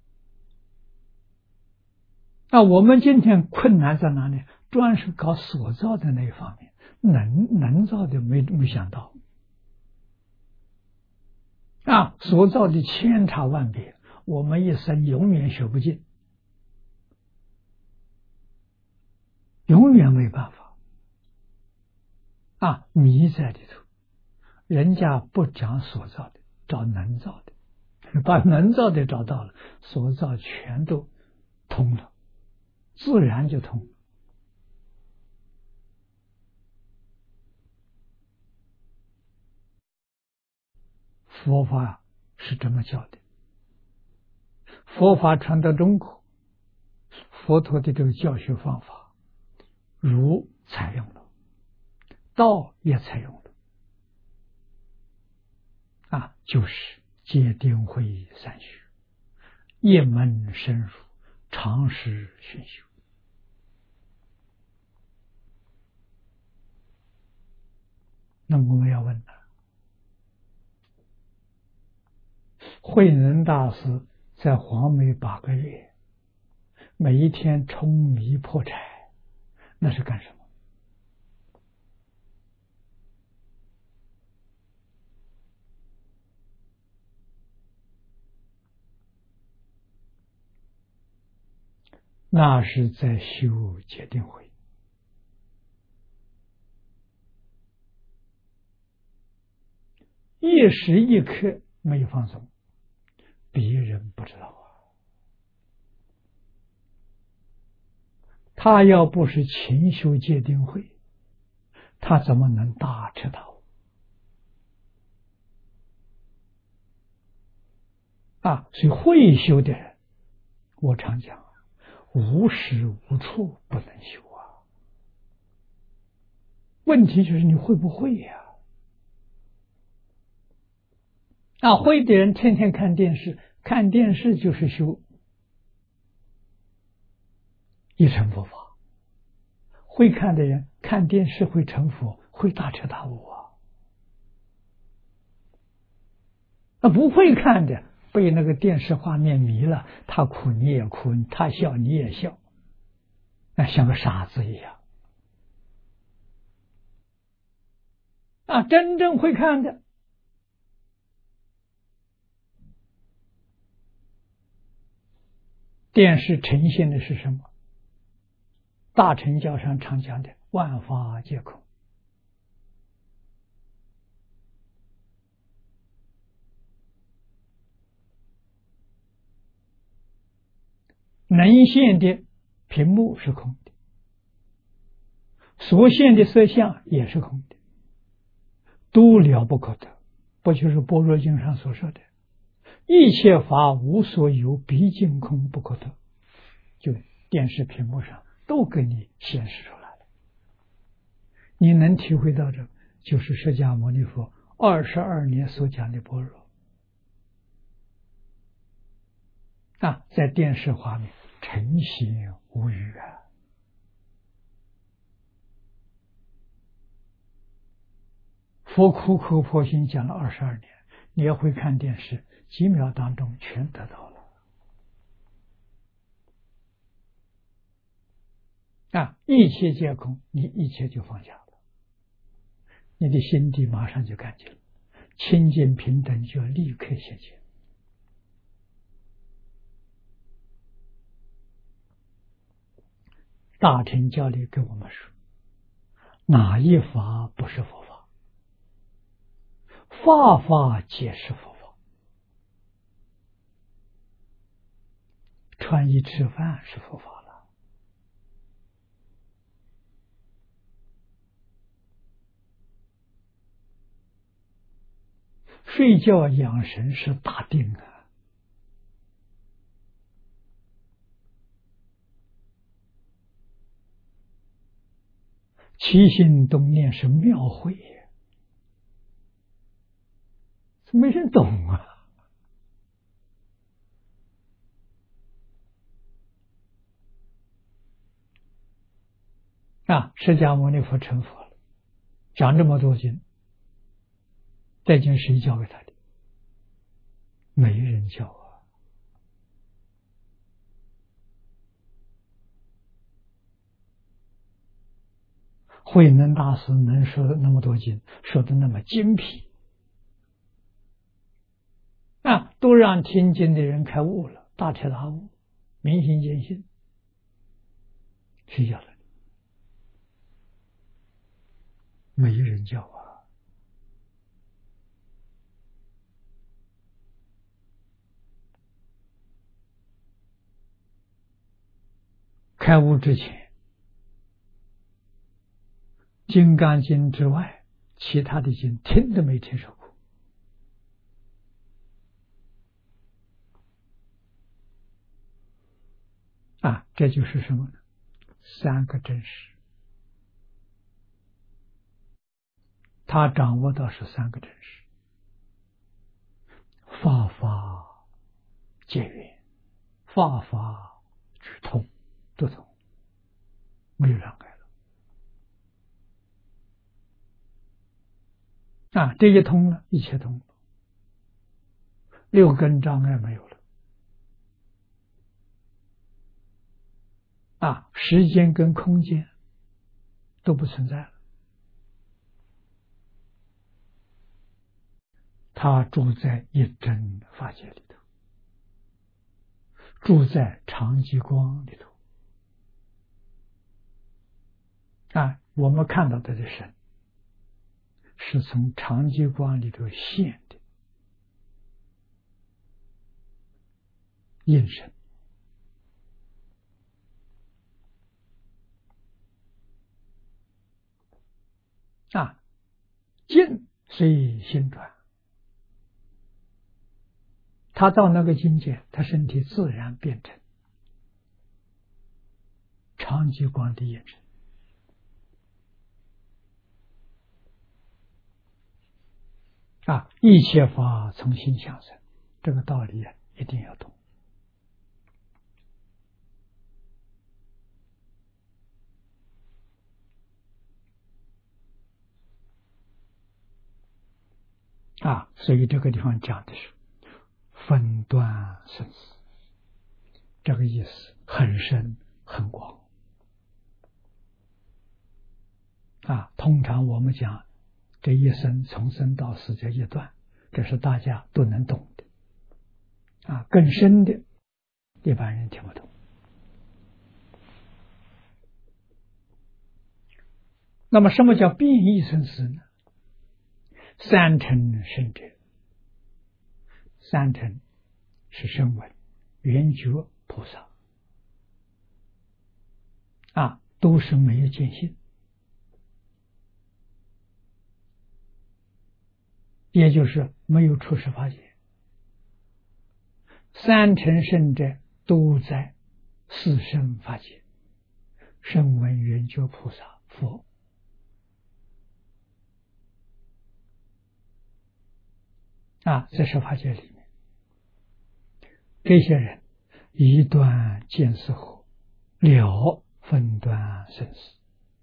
我们今天困难在哪里？专是搞所造的那一方面，能造的没想到。所造的千差万别，我们一生永远学不尽，永远没办法。迷在里头，人家不讲所造的，找能造的，把能造的找到了，所造全都通了，自然就通了。佛法是这么教的，佛法传到中国，佛陀的这个教学方法，儒采用了，道也采用了，就是戒定慧三学，一门深入，常识熏修。那我们要问了，慧能大师在黄梅8个月，每一天舂米破柴，那是干什么？那是在修戒定慧。 一时一刻没有放松，别人不知道啊。他要不是勤修戒定慧，他怎么能大彻大悟啊？所以会修的人，我常讲，无时无处不能修啊。问题就是你会不会呀？会的人天天看电视，看电视就是修一成佛法。会看的人看电视会成佛，会大彻大悟啊。不会看的，被那个电视画面迷了，他哭你也哭，他笑你也笑，像个傻子一样。真正会看的，电视呈现的是什么？大乘教上常讲的万法皆空。能现的屏幕是空的，所现的色相也是空的，都了不可得。不就是《般若经》上所说的一切法无所有，毕竟空不可得，就电视屏幕上都给你显示出来了。你能体会到这，就是释迦牟尼佛22年所讲的般若在电视画面呈现无语啊。佛苦口婆心讲了22年，你要会看电视，几秒当中全得到了一切皆空，你一切就放下了，你的心地马上就干净了，清净平等就立刻现前。大乘教理跟我们说，哪一法不是佛法？法法皆是佛法。穿衣吃饭是佛法了，睡觉养神是大定啊。起心动念是妙慧，没人懂啊。释迦牟尼佛成佛了，讲这么多经，这经谁教给他的？没人教啊。慧能大师能说那么多经，说的那么精辟都让听经的人开悟了，大彻大悟，明心见性。谁教的？没人教啊。开悟之前，金刚经之外，其他的经听都没听说过这就是什么呢？三个真实，他掌握到是三个真实：法法皆圆，法法之通，都通，没有两个了这一通了，一切通了，六根障碍没有了时间跟空间都不存在了。他住在一真法界里头，住在常寂光里头我们看到的神是从长吉光里头现的应身啊，境随心转。他到那个境界，他身体自然变成长吉光的应身啊！一切法从心想生，这个道理一定要懂啊！所以这个地方讲的是分段生死，这个意思很深很广啊。通常我们讲这一生从生到死这一段，这是大家都能懂的啊。更深的一般人听不懂。那么什么叫变异生死呢？三乘圣者，三乘是声闻、缘觉、菩萨啊，都是没有见性，也就是没有出世法界。三乘圣者都在四圣法界，声闻、缘觉、菩萨、佛啊，在十法界里面，这些人一断见思后，了分段生死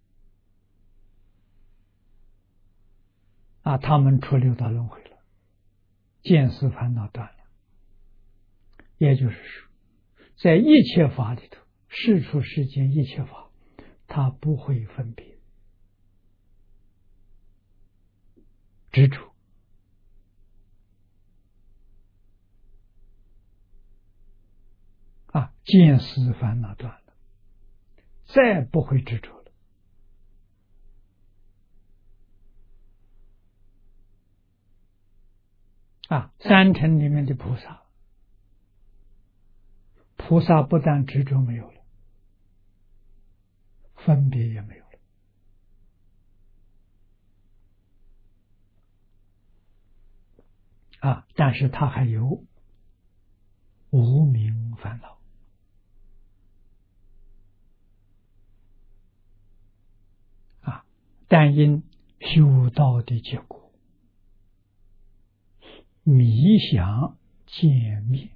啊，他们出六道轮回了，见思烦恼断了。也就是说，在一切法里头，世出世间一切法，他不会分别执着啊，见思烦恼断了，再不会执着了啊。三乘里面的菩萨，菩萨不但执着没有了，分别也没有了啊，但是他还有无明烦恼啊，但因修道的结果，迷想见灭，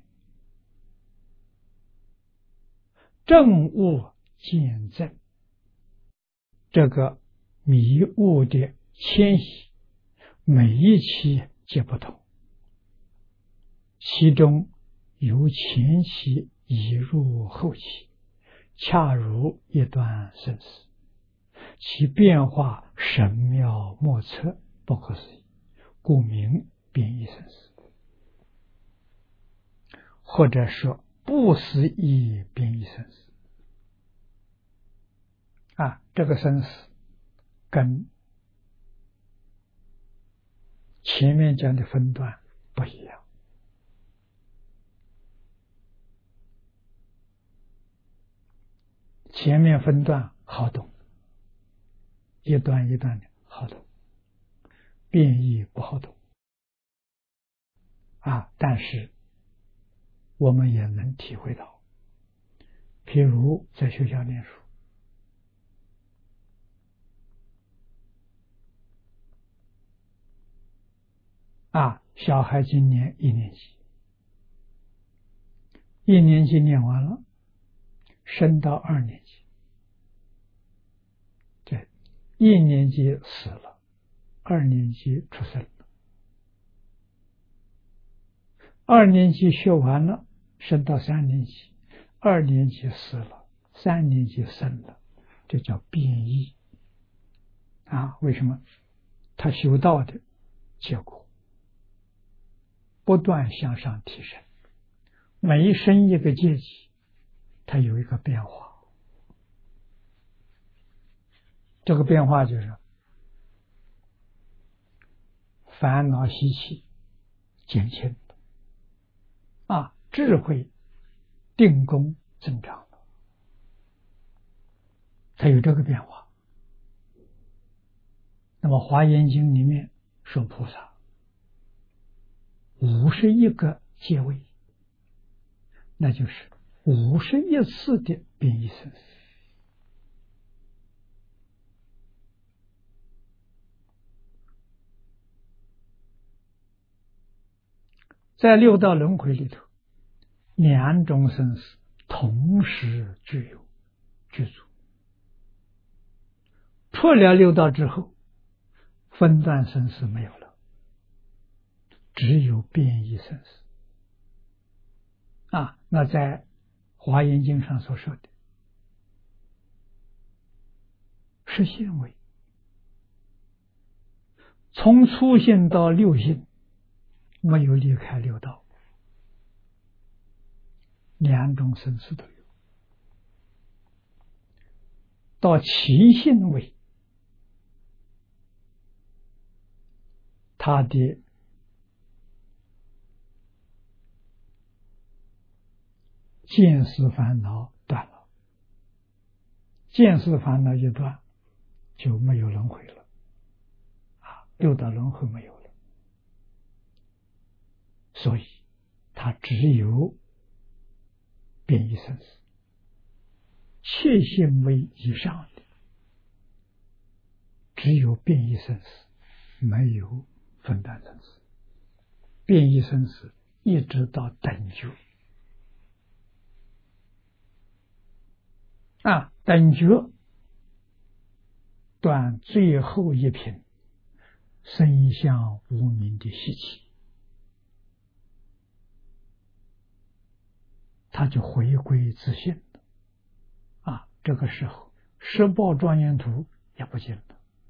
正悟见证，这个迷悟的迁徙，每一期皆不同，其中由前期移入后期，恰如一段生死，其变化神妙莫测，不可思议，故名变异生死，或者说不思议变异生死啊。这个生死跟前面讲的分段不一样。前面分段好懂，一段一段的好懂，变异不好懂啊。但是我们也能体会到，譬如在学校念书啊，小孩今年一年级，一年级念完了，升到二年级，对，一年级死了，二年级出生了，二年级学完了，升到三年级，二年级死了，三年级生了，这叫变异啊。为什么？他修道的结果不断向上提升，每一升一个阶级，它有一个变化。这个变化就是烦恼习气减轻了，智慧定功增长了，它有这个变化。那么《华严经》里面说菩萨51个阶位，那就是51次的变异生死。在六道轮回里头，2种生死同时具足。出了六道之后，分段生死没有了，只有变异生死。那在华严经上所说的是现位，从初性到六性没有离开六道，2种生死都有。到七性位，他的见思烦恼断了，见思烦恼一断，就没有轮回了，六道轮回没有了，所以他只有变异生死。七性位以上的只有变异生死，没有分段生死。变异生死一直到等觉，等觉断最后一品生相无明的习气，他就回归自性了。这个时候十报庄严图也不见了，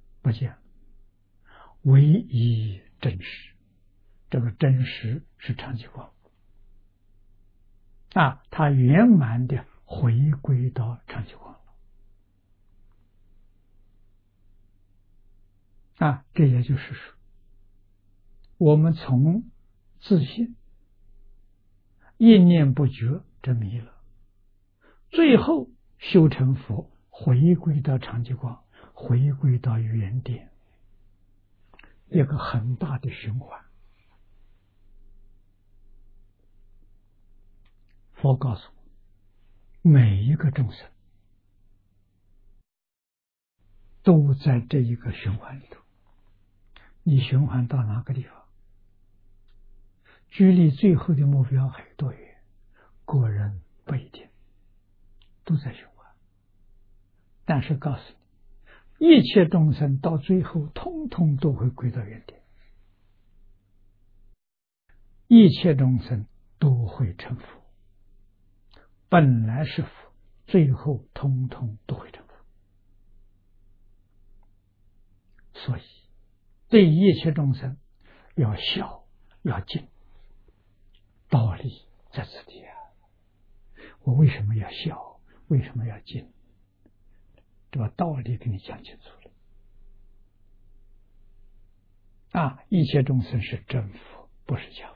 唯一真实。这个真实是常寂光，他圆满的回归到常寂光了。这也就是说，我们从自性一念不觉这迷了，最后修成佛，回归到常寂光，回归到原点，一个很大的循环。佛告诉我，每一个众生都在这一个循环里头。你循环到哪个地方，距离最后的目标还有多远，个人不一定，都在循环。但是告诉你，一切众生到最后通通都会归到原点，一切众生都会成佛，本来是佛，最后通通都会成佛。所以对一切众生要孝要敬，道理在此地我为什么要孝，为什么要敬，这个道理给你讲清楚了。一切众生是真佛，不是假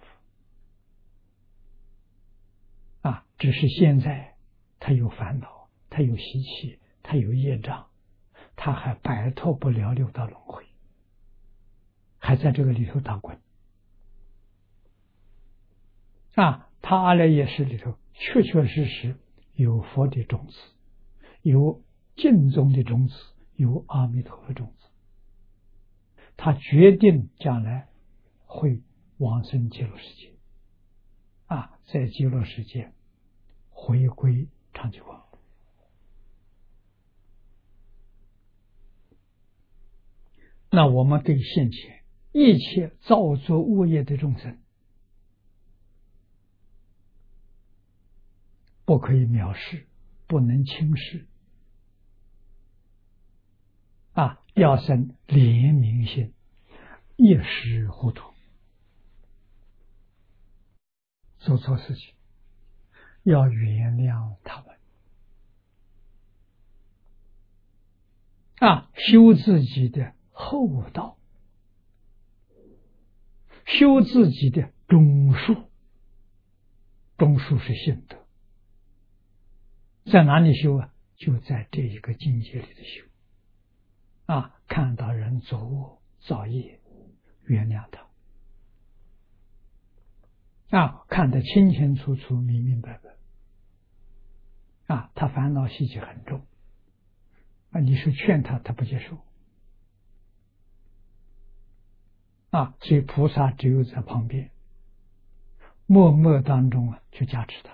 佛。只是现在他有烦恼，他有习气，他有业障，他还摆脱不了六道轮回，还在这个里头打滚。他阿赖耶识里头确确实实有佛的种子，有净宗的种子，有阿弥陀佛种子。他决定将来会往生极乐世界，在极乐世界回归常寂光。那我们对现前一切造作恶业的众生，不可以藐视，不能轻视，要生怜悯心，一时糊涂，做错事情要原谅他们，修自己的厚道， 修自己的中术，中术是心德，在哪里修啊？就在这一个境界里的修。看到人作恶造业，原谅他。看得清清楚楚、明明白白。他烦恼习气很重。你是劝他，他不接受。所以菩萨只有在旁边，默默当中去加持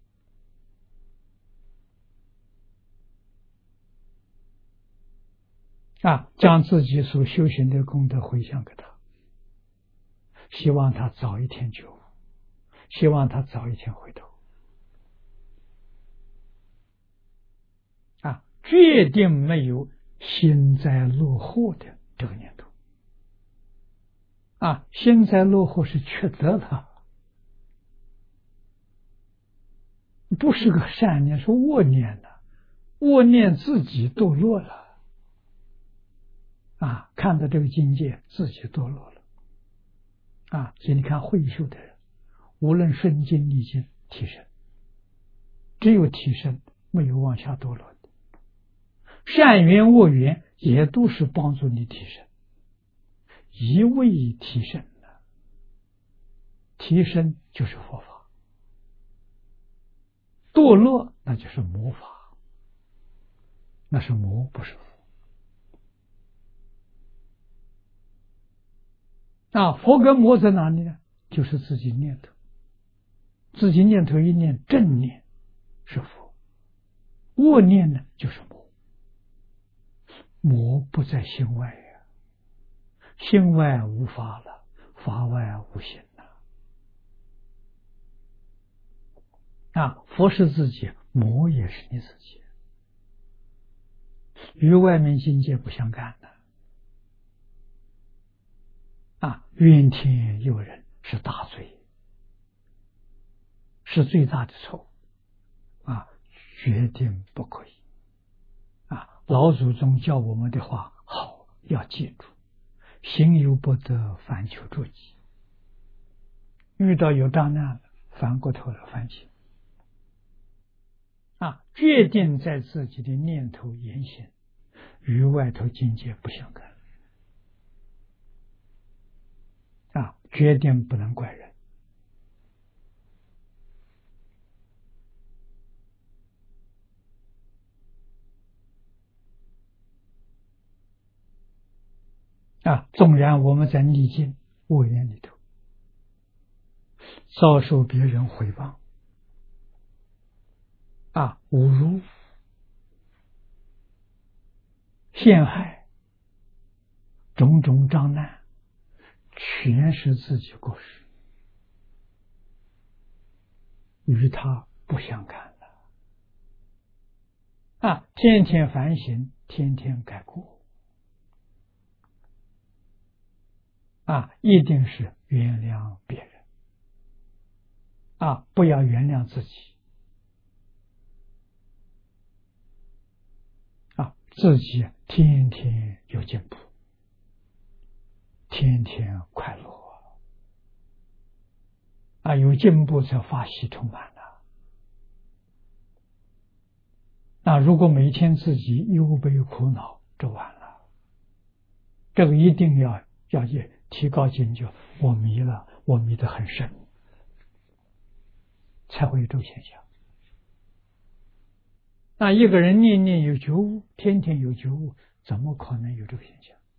他。将自己所修行的功德回向给他，希望他早一天觉悟，希望他早一天回头。决定没有幸灾乐祸的这个念头。幸灾乐祸是缺德的，不是个善念，是恶念的，恶念自己堕落了。看到这个境界，自己堕落了。所以你看会修的人，无论顺境逆境提升，只有提升，没有往下堕落的。善缘恶缘也都是帮助你提升，一味提升了，提升就是佛法，堕落那就是魔法，那是魔不是佛。佛跟魔在哪里呢？就是自己念头，自己念头一念正念是佛，恶念呢就是魔。魔不在心外呀，心外无法了，法外无心了。佛是自己，魔也是你自己，与外面境界不相干的。怨天尤人是大罪，是最大的错误。决定不可以。老祖宗教我们的话好，要记住，行有不得，反求诸己。遇到有障碍了，反过头来反省。决定在自己的念头言行与外头境界不相干。决定不能怪人。纵然我们在逆境恶缘里头遭受别人诽谤、侮辱、陷害，种种障难，全是自己过失，与他不相干了。天天反省，天天改过。一定是原谅别人。不要原谅自己。自己天天有进步，天天快乐。有进步才法喜充满了。如果每天自己忧悲苦恼，就完了。这个一定要提高警觉，我迷了，我迷得很深，才会有这个现象。一个人念念有觉悟，天天有觉悟，怎么可能有这个现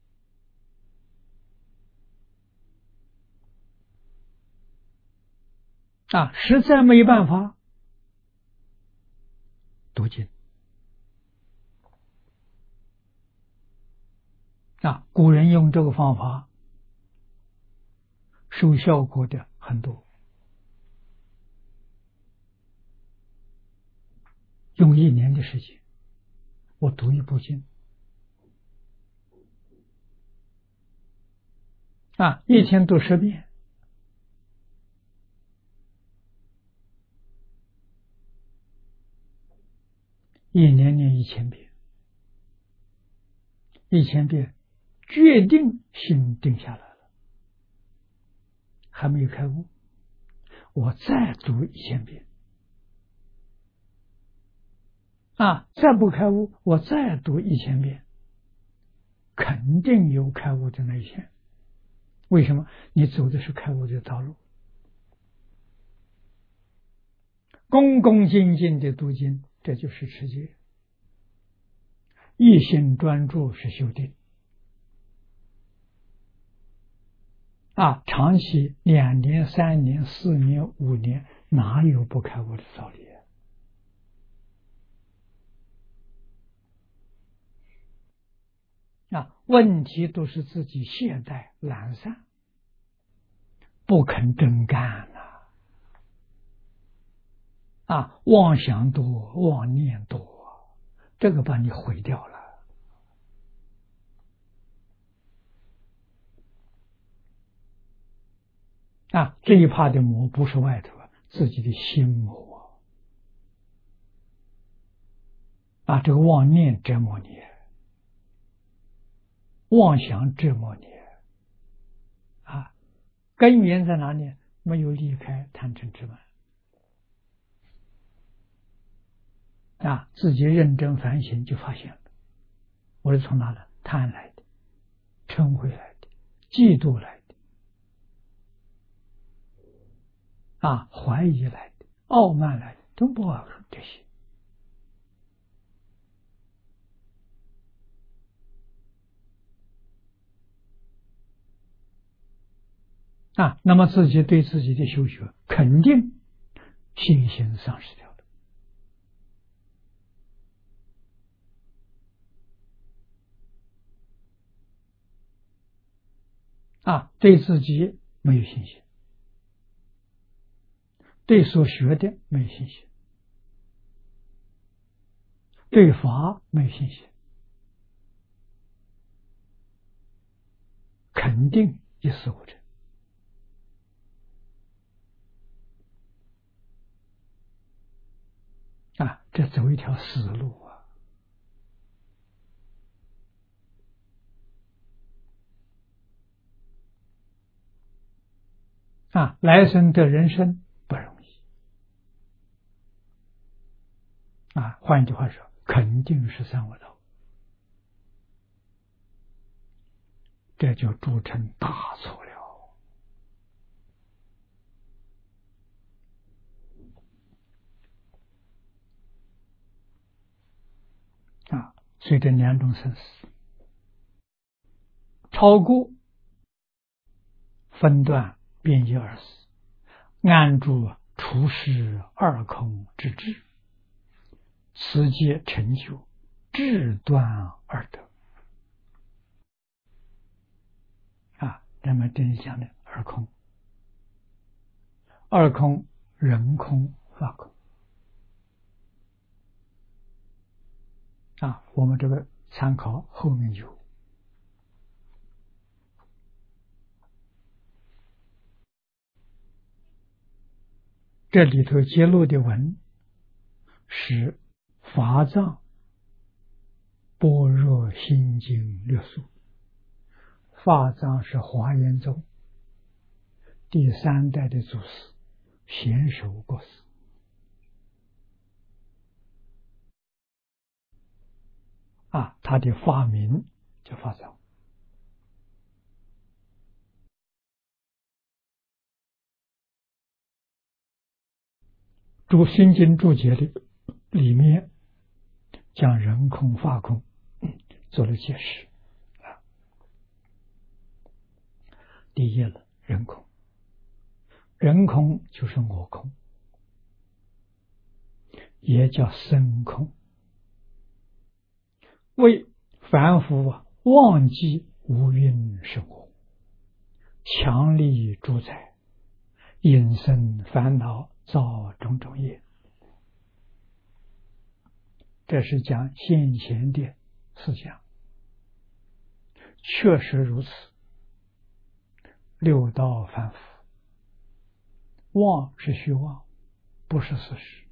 象？实在没办法，读经。古人用这个方法收效果的很多，用1年的时间，我读一部经，一天读10遍，一年念1000遍，1000遍决定心定下来了， 还没有开悟，我再读1000遍，再不开悟，我再读1000遍，肯定有开悟的那一天。为什么？你走的是开悟的道路，恭恭敬敬的读经，这就是持戒；一心专注是修定。长期2年、3年、4年、5年，哪有不开悟的道理？问题都是自己懈怠懒散，不肯真干妄想多，妄念多，这个把你毁掉了。最怕的魔不是外头，自己的心魔这个妄念折磨你，妄想折磨你根源在哪里？没有离开贪嗔痴慢自己认真反省就发现了，我是从哪来？贪来的，嗔恚来的，嫉妒来的怀疑来的，傲慢来的，都不好这些那么自己对自己的修学肯定信心丧失掉了对自己没有信心，对所学的没有信心，对法没有信心，肯定一事无成这走一条死路来生得人生不容易换句话说，肯定是三恶道，这就铸成大错了所以这2种生死超过分段变异而死，按住除世二空之智，此皆成就智断而得那么这里讲的二空，二空人空法空我们这个参考后面有这里头揭露的文是法藏般若心经略述，法藏是华严宗第3代的祖师贤首国师他的法名叫法藏。注心经注解里面将人空法空做了解释第一了，人空，人空就是我空，也叫身空，为凡夫忘记无蕴生活，强力主宰，引生烦恼，造种种业。这是讲先前的思想，确实如此。六道凡夫，妄是虚妄，不是事实；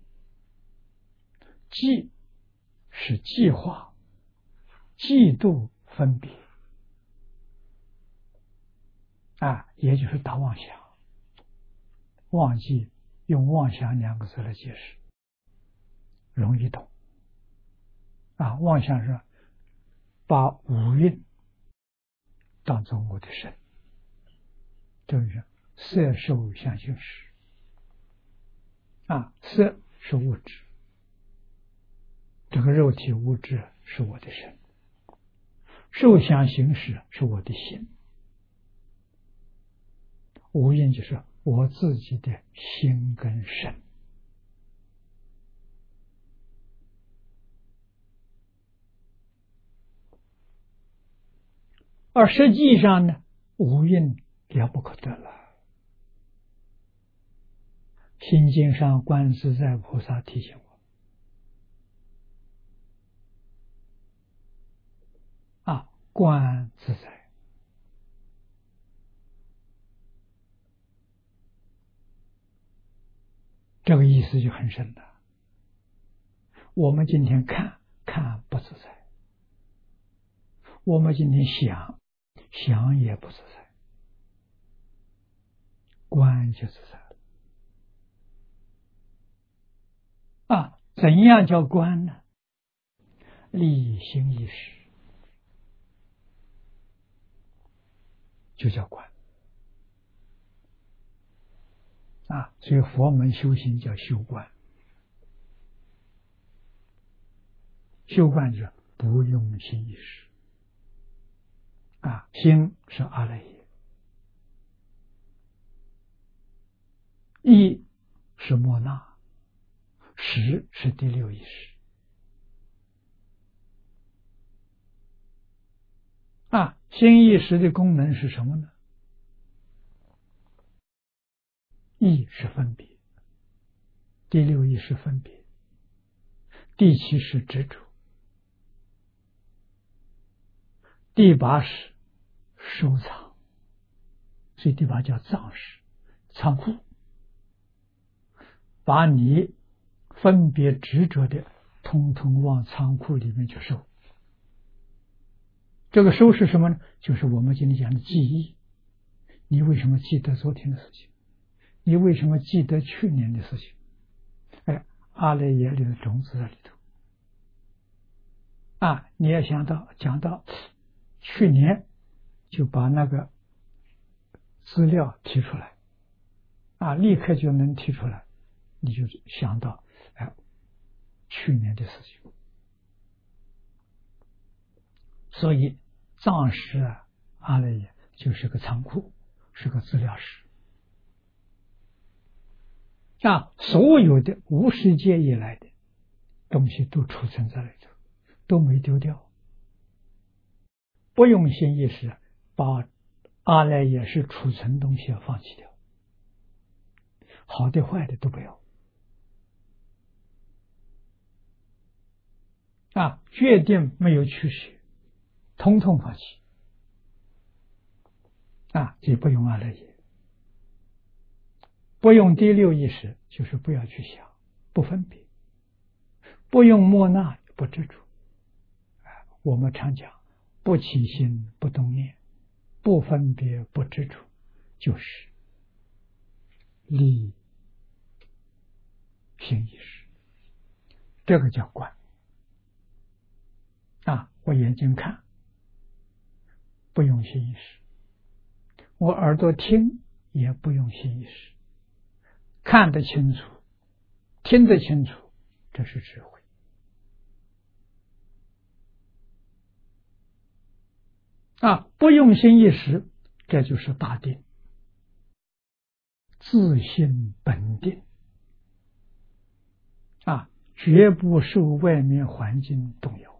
计是计划，嫉妒分别也就是大妄想忘记用妄想2个字来解释，容易懂。妄想是把五蕴当作我的身，就是色受想行识。色是物质，这个肉体物质是我的身，受想行识是我的心，五蕴就是我自己的心跟身。而实际上呢，五蕴了不可得了。心经上观自在菩萨提醒我，观自在，这个意思就很深了。我们今天看不自在，我们今天想也不自在，观就自在了。怎样叫观呢？立心意识就叫观。所以佛门修行叫修观。修观者不用心意识。心是阿赖耶，意是莫那，识是第六意识。心意识的功能是什么呢？意是分别，第六意识分别，第七是执着，第八是收藏，所以第八叫藏识，仓库，把你分别执着的通通往仓库里面去收。这个收是什么呢？就是我们今天讲的记忆。你为什么记得昨天的事情？你为什么记得去年的事情？阿赖耶里的种子在里头。你要讲到去年，就把那个资料提出来，立刻就能提出来，你就想到去年的事情。所以藏识阿赖耶就是个仓库，是个资料室。所有的无始界以来的东西都储存在里头，都没丢掉。不用心意识把阿赖耶识储存东西要放弃掉，好的坏的都不要。决定没有取舍，统统放弃。这不用阿赖耶。不用第六意识，就是不要去想，不分别。不用莫那，不执着。我们常讲，不起心，不动念，不分别，不执着，就是立心意识。这个叫观。我眼睛看，不用心意识；我耳朵听，也不用心意识。看得清楚，听得清楚，这是智慧。不用心意识，这就是大定，自性本定。绝不受外面环境动摇。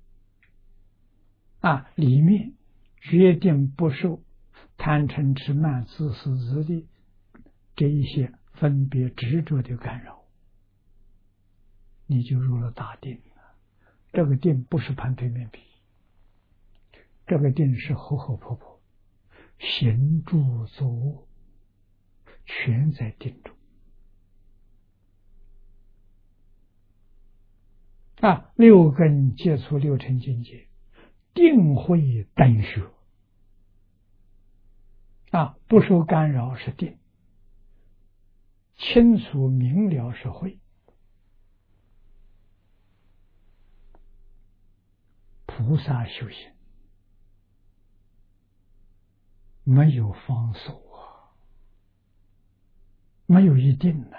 里面决定不受贪嗔痴慢自私自利这一些分别执着的干扰，你就入了大定了。这个定不是盘腿面壁，这个定是活活泼泼，行住坐卧全在定中。六根接触六尘境界，定慧等学。不受干扰是定， 清楚明了是慧，菩萨修行没有方所啊，没有一定的。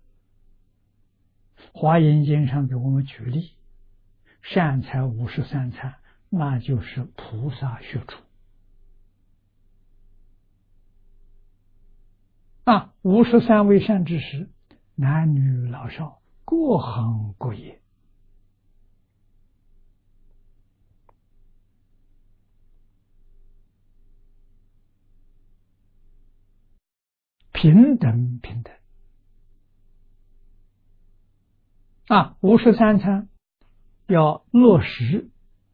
华严经上给我们举例，善财53参，那就是菩萨学处啊。53位善知识，男女老少各行各业，平等平等啊。53参要落实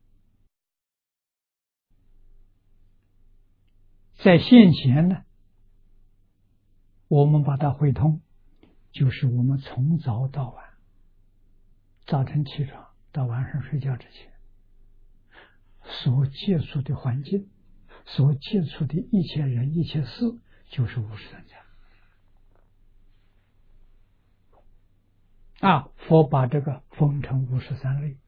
在现前呢，我们把它会通，就是我们从早到晚，早晨起床到晚上睡觉之前，所接触的环境，所接触的一切人一切事，就是53参啊。佛把这个分成53类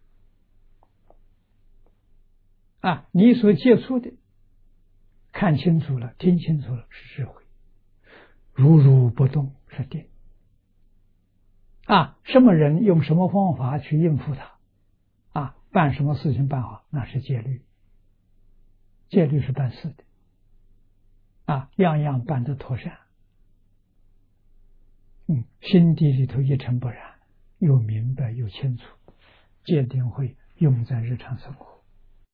啊，你所接触的看清楚了，听清楚了是智慧，如如不动是定啊。什么人用什么方法去应付他啊，办什么事情办好，那是戒律，戒律是办事的啊，样样办得妥善。心底里头一尘不染，又明白又清楚，戒定慧用在日常生活，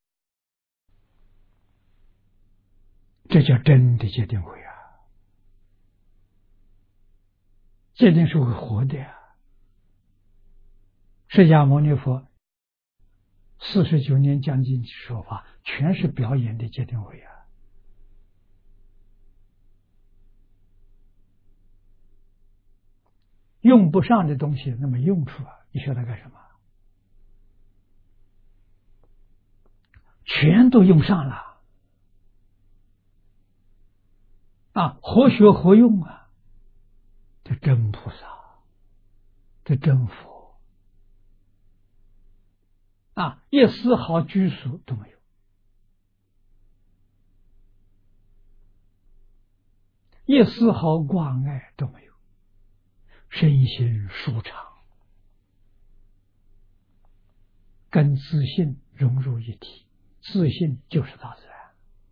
这叫真的戒定慧啊。戒定是会活的呀。释迦牟尼佛49年将近说法，全是表演的戒定慧啊。用不上的东西，那么用处啊，你晓得干什么？全都用上了啊！活学活用啊，这真菩萨，这真佛啊，一丝毫拘束都没有，一丝毫挂碍都没有，身心舒畅，跟自信融入一体。自信就是大自然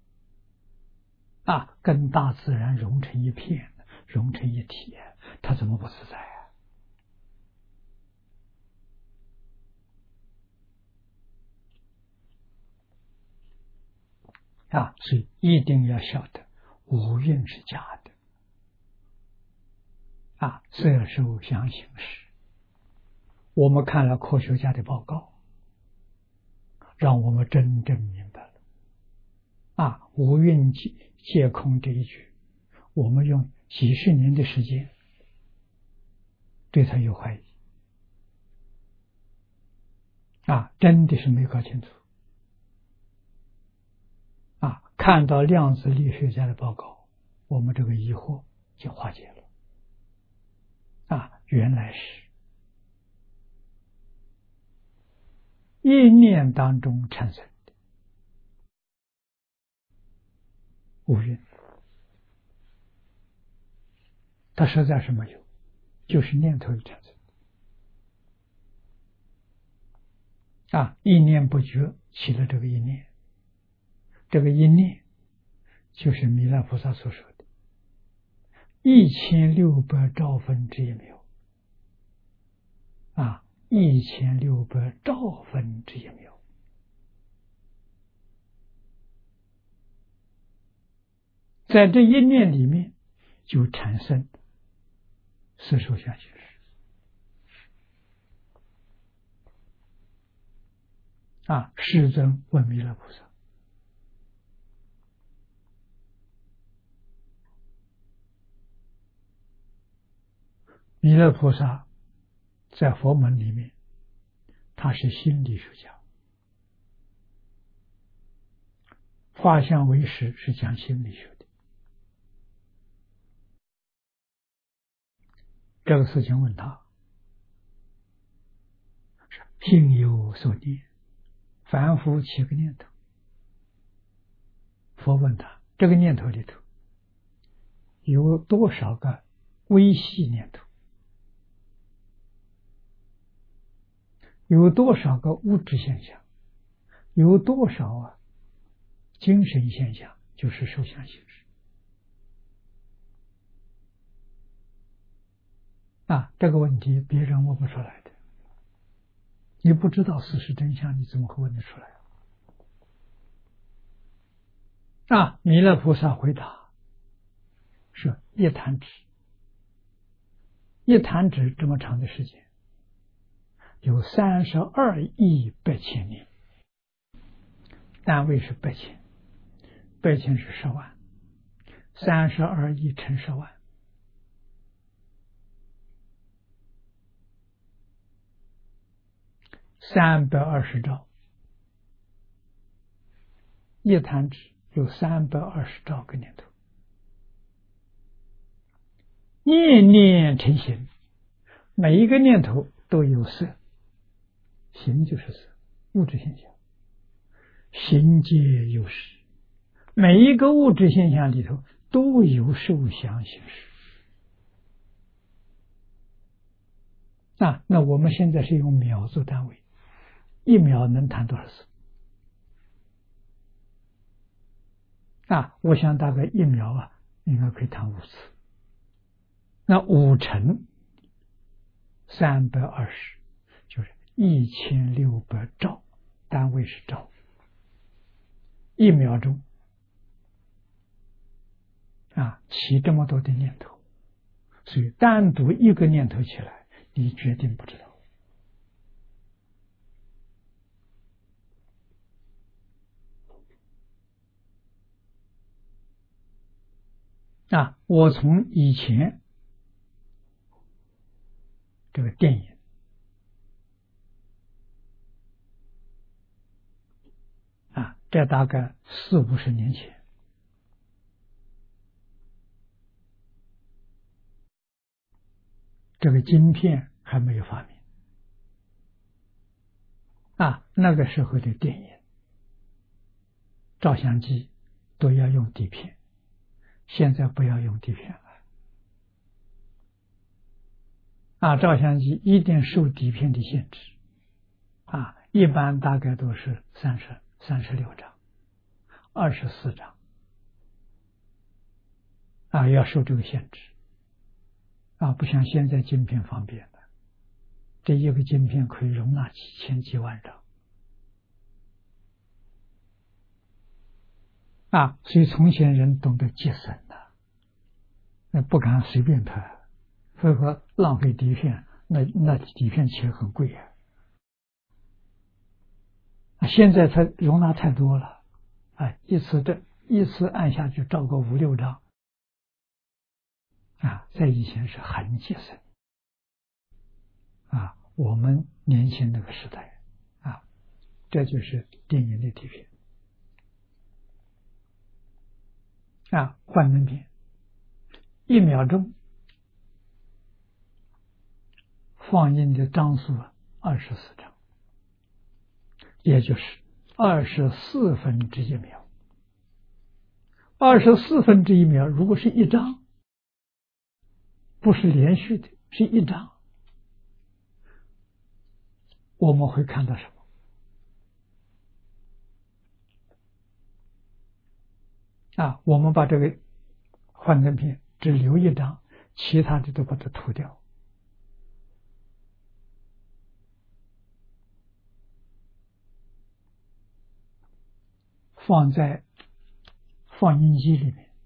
啊，跟大自然融成一片，融成一体，它怎么不自在啊？所以一定要晓得五蕴是假的啊，色受想行识。我们看了科学家的报告，让我们真正明白了啊，五蕴皆空这一句，我们用几十年的时间对它有怀疑啊，真的是没搞清楚啊。看到量子力学家的报告，我们这个疑惑就化解了啊，原来是意念当中产生的五蕴，它实在是没有，就是念头产生啊，一念不觉起了这个一念，这个一念就是弥勒菩萨所说的1600兆分之一秒啊，1600兆分之一秒，在这一念里面就产生色受想行识啊。世尊问弥勒菩萨，弥勒菩萨在佛门里面，他是心理学家，法相唯识是讲心理学的， 这个事情问他，心有所念，凡夫起个念头。佛问他，这个念头里头有多少个微细念头？有多少个物质现象？有多少精神现象？就是受想行识。这个问题别人问不出来的。你不知道事实真相，你怎么会问得出来？弥勒菩萨回答是一弹指，一弹指这么长的时间，有32亿8千年，单位是8千，8千是10万，32亿乘10万，320兆，一弹指有320兆个念头，念念成形，每一个念头都有色，形就是色，物质现象，形皆有识，每一个物质现象里头都有受想行识。那我们现在是用秒做单位，1秒能弹多少次？我想大概1秒应该可以弹5次。那5乘320就是1600兆，单位是兆，1秒钟起这么多的念头，所以单独一个念头起来，你决定不知道。我从以前这个电影这大概40-50年前，这个晶片还没有发明那个时候的电影照相机都要用底片，现在不要用底片了照相机一定受底片的限制一般大概都是36张24张要受这个限制不像现在晶片方便的，这一个晶片可以容纳几千几万张所以从前人懂得节省那不敢随便拍，所以说浪费底片，那底片其实很贵现在它容纳太多了一次按下去照个5-6张在以前是很节省我们年轻那个时代这就是电影的底片幻灯片1秒钟放映的张数24张，也就是24分之1秒。24分之1秒如果是一张，不是连续的，是一张，我们会看到什么？我们把这个幻灯片只留一张，其他的都把它涂掉。放在放映机里面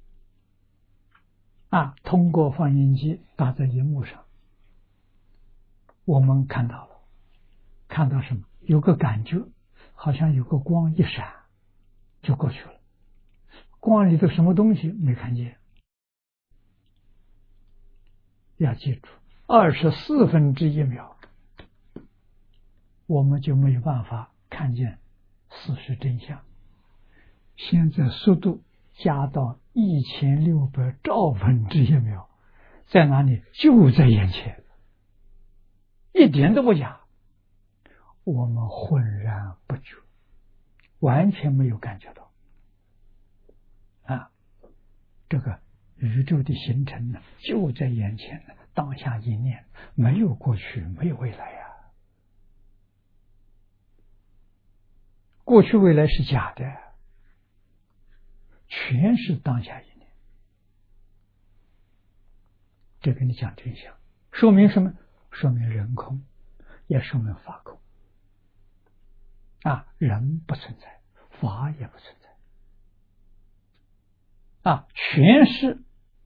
通过放映机打在荧幕上，我们看到了，看到什么？有个感觉，好像有个光一闪就过去了，光里头什么东西没看见。要记住，24分之1秒，我们就没有办法看见事实真相。现在速度加到1600兆分之1秒， 在哪里？就在眼前，一点都不假。我们浑然不觉，完全没有感觉到啊！这个宇宙的形成呢，就在眼前呢，当下一念，没有过去，没有未来呀。过去未来是假的，全是当下一念。这跟你讲真相，说明什么？说明人空，也说明法空。人不存在，法也不存在。全是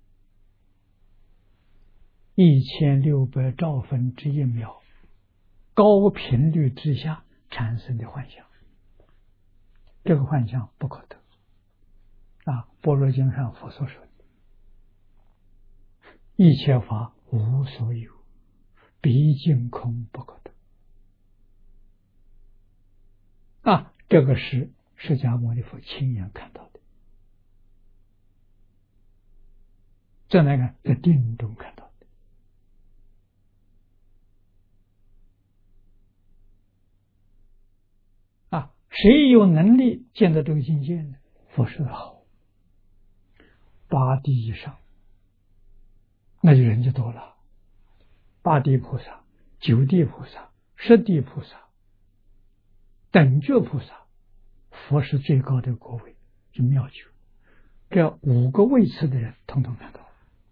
1600兆分之一秒高频率之下产生的幻象。这个幻象不可得。般若经上佛所说的，一切法无所有，毕竟空不可得。这个是释迦牟尼佛亲眼看到的。再来看，在定中看到的。谁有能力见到这个境界呢？佛说的好，8地以上，那就人就多了。8地菩萨、9地菩萨、10地菩萨、等觉菩萨，佛是最高的国位，是妙觉。这5个位次的人统统看到。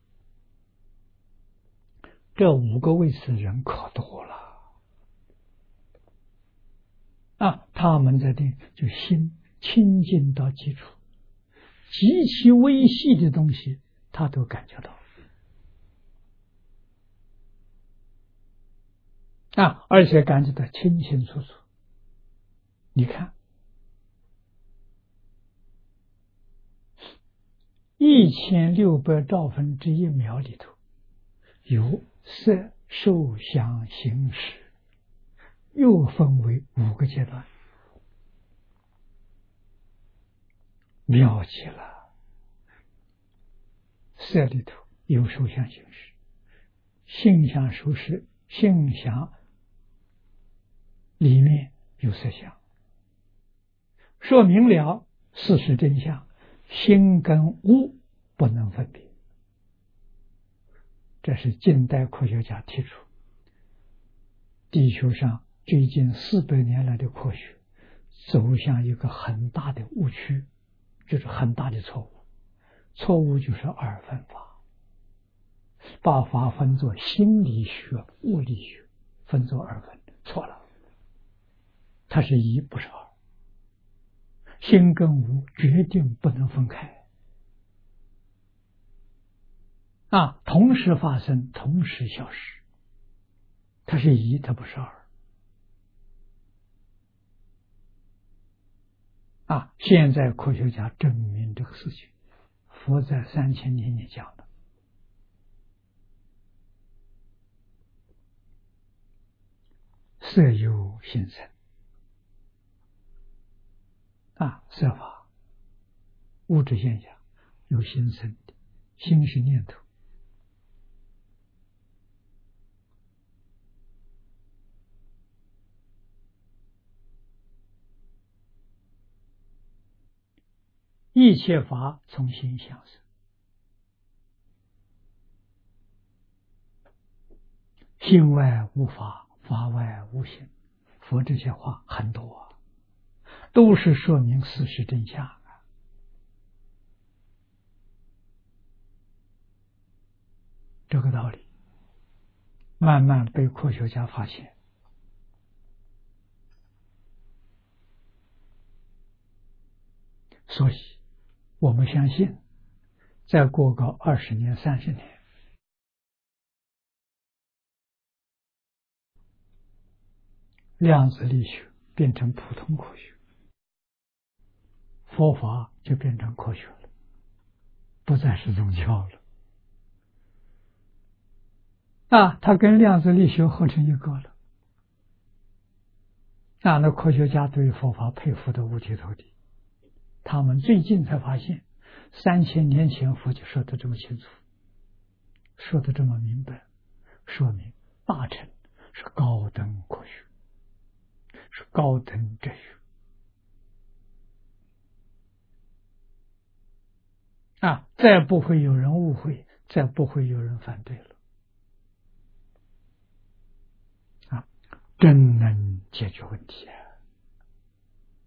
这5个位次的人可多了。他们在定就心清净到基础，极其微细的东西他都感觉到。而且感觉到清清楚楚。你看1600兆分之一秒里头，有色、受、想、行、识，又分为5个阶段，妙极了。色里头有受、想、行、识，性想、受、识，性想里面有色相，说明了事实真相，心跟物不能分别。这是近代科学家提出，地球上最近400年来的科学走向一个很大的误区，就是很大的错误。错误就是二分法，把法分作心理学、物理学，分作二分，错了。它是一，不是二。心跟无决定不能分开。同时发生，同时消失，它是一，它不是二。现在科学家证明这个事情，佛在3000年前讲的。色有心生，色法物质现象有心生的，心是念头。一切法从心想生，心外无法，法外无心。佛这些话很多都是说明事实真相。这个道理慢慢被科学家发现，所以我们相信再过个20年、30年，量子力学变成普通科学，佛法就变成科学了，不再是宗教了。它跟量子力学合成一个了。那科学家对佛法佩服的五体投地。他们最近才发现，3000年前佛就说的这么清楚， 说的这么明白，说明大乘是高等科学，是高等哲学啊！再不会有人误会，再不会有人反对了啊！真能解决问题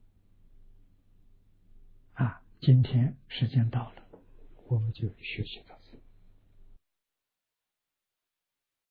啊！今天时间到了，我们就学习到。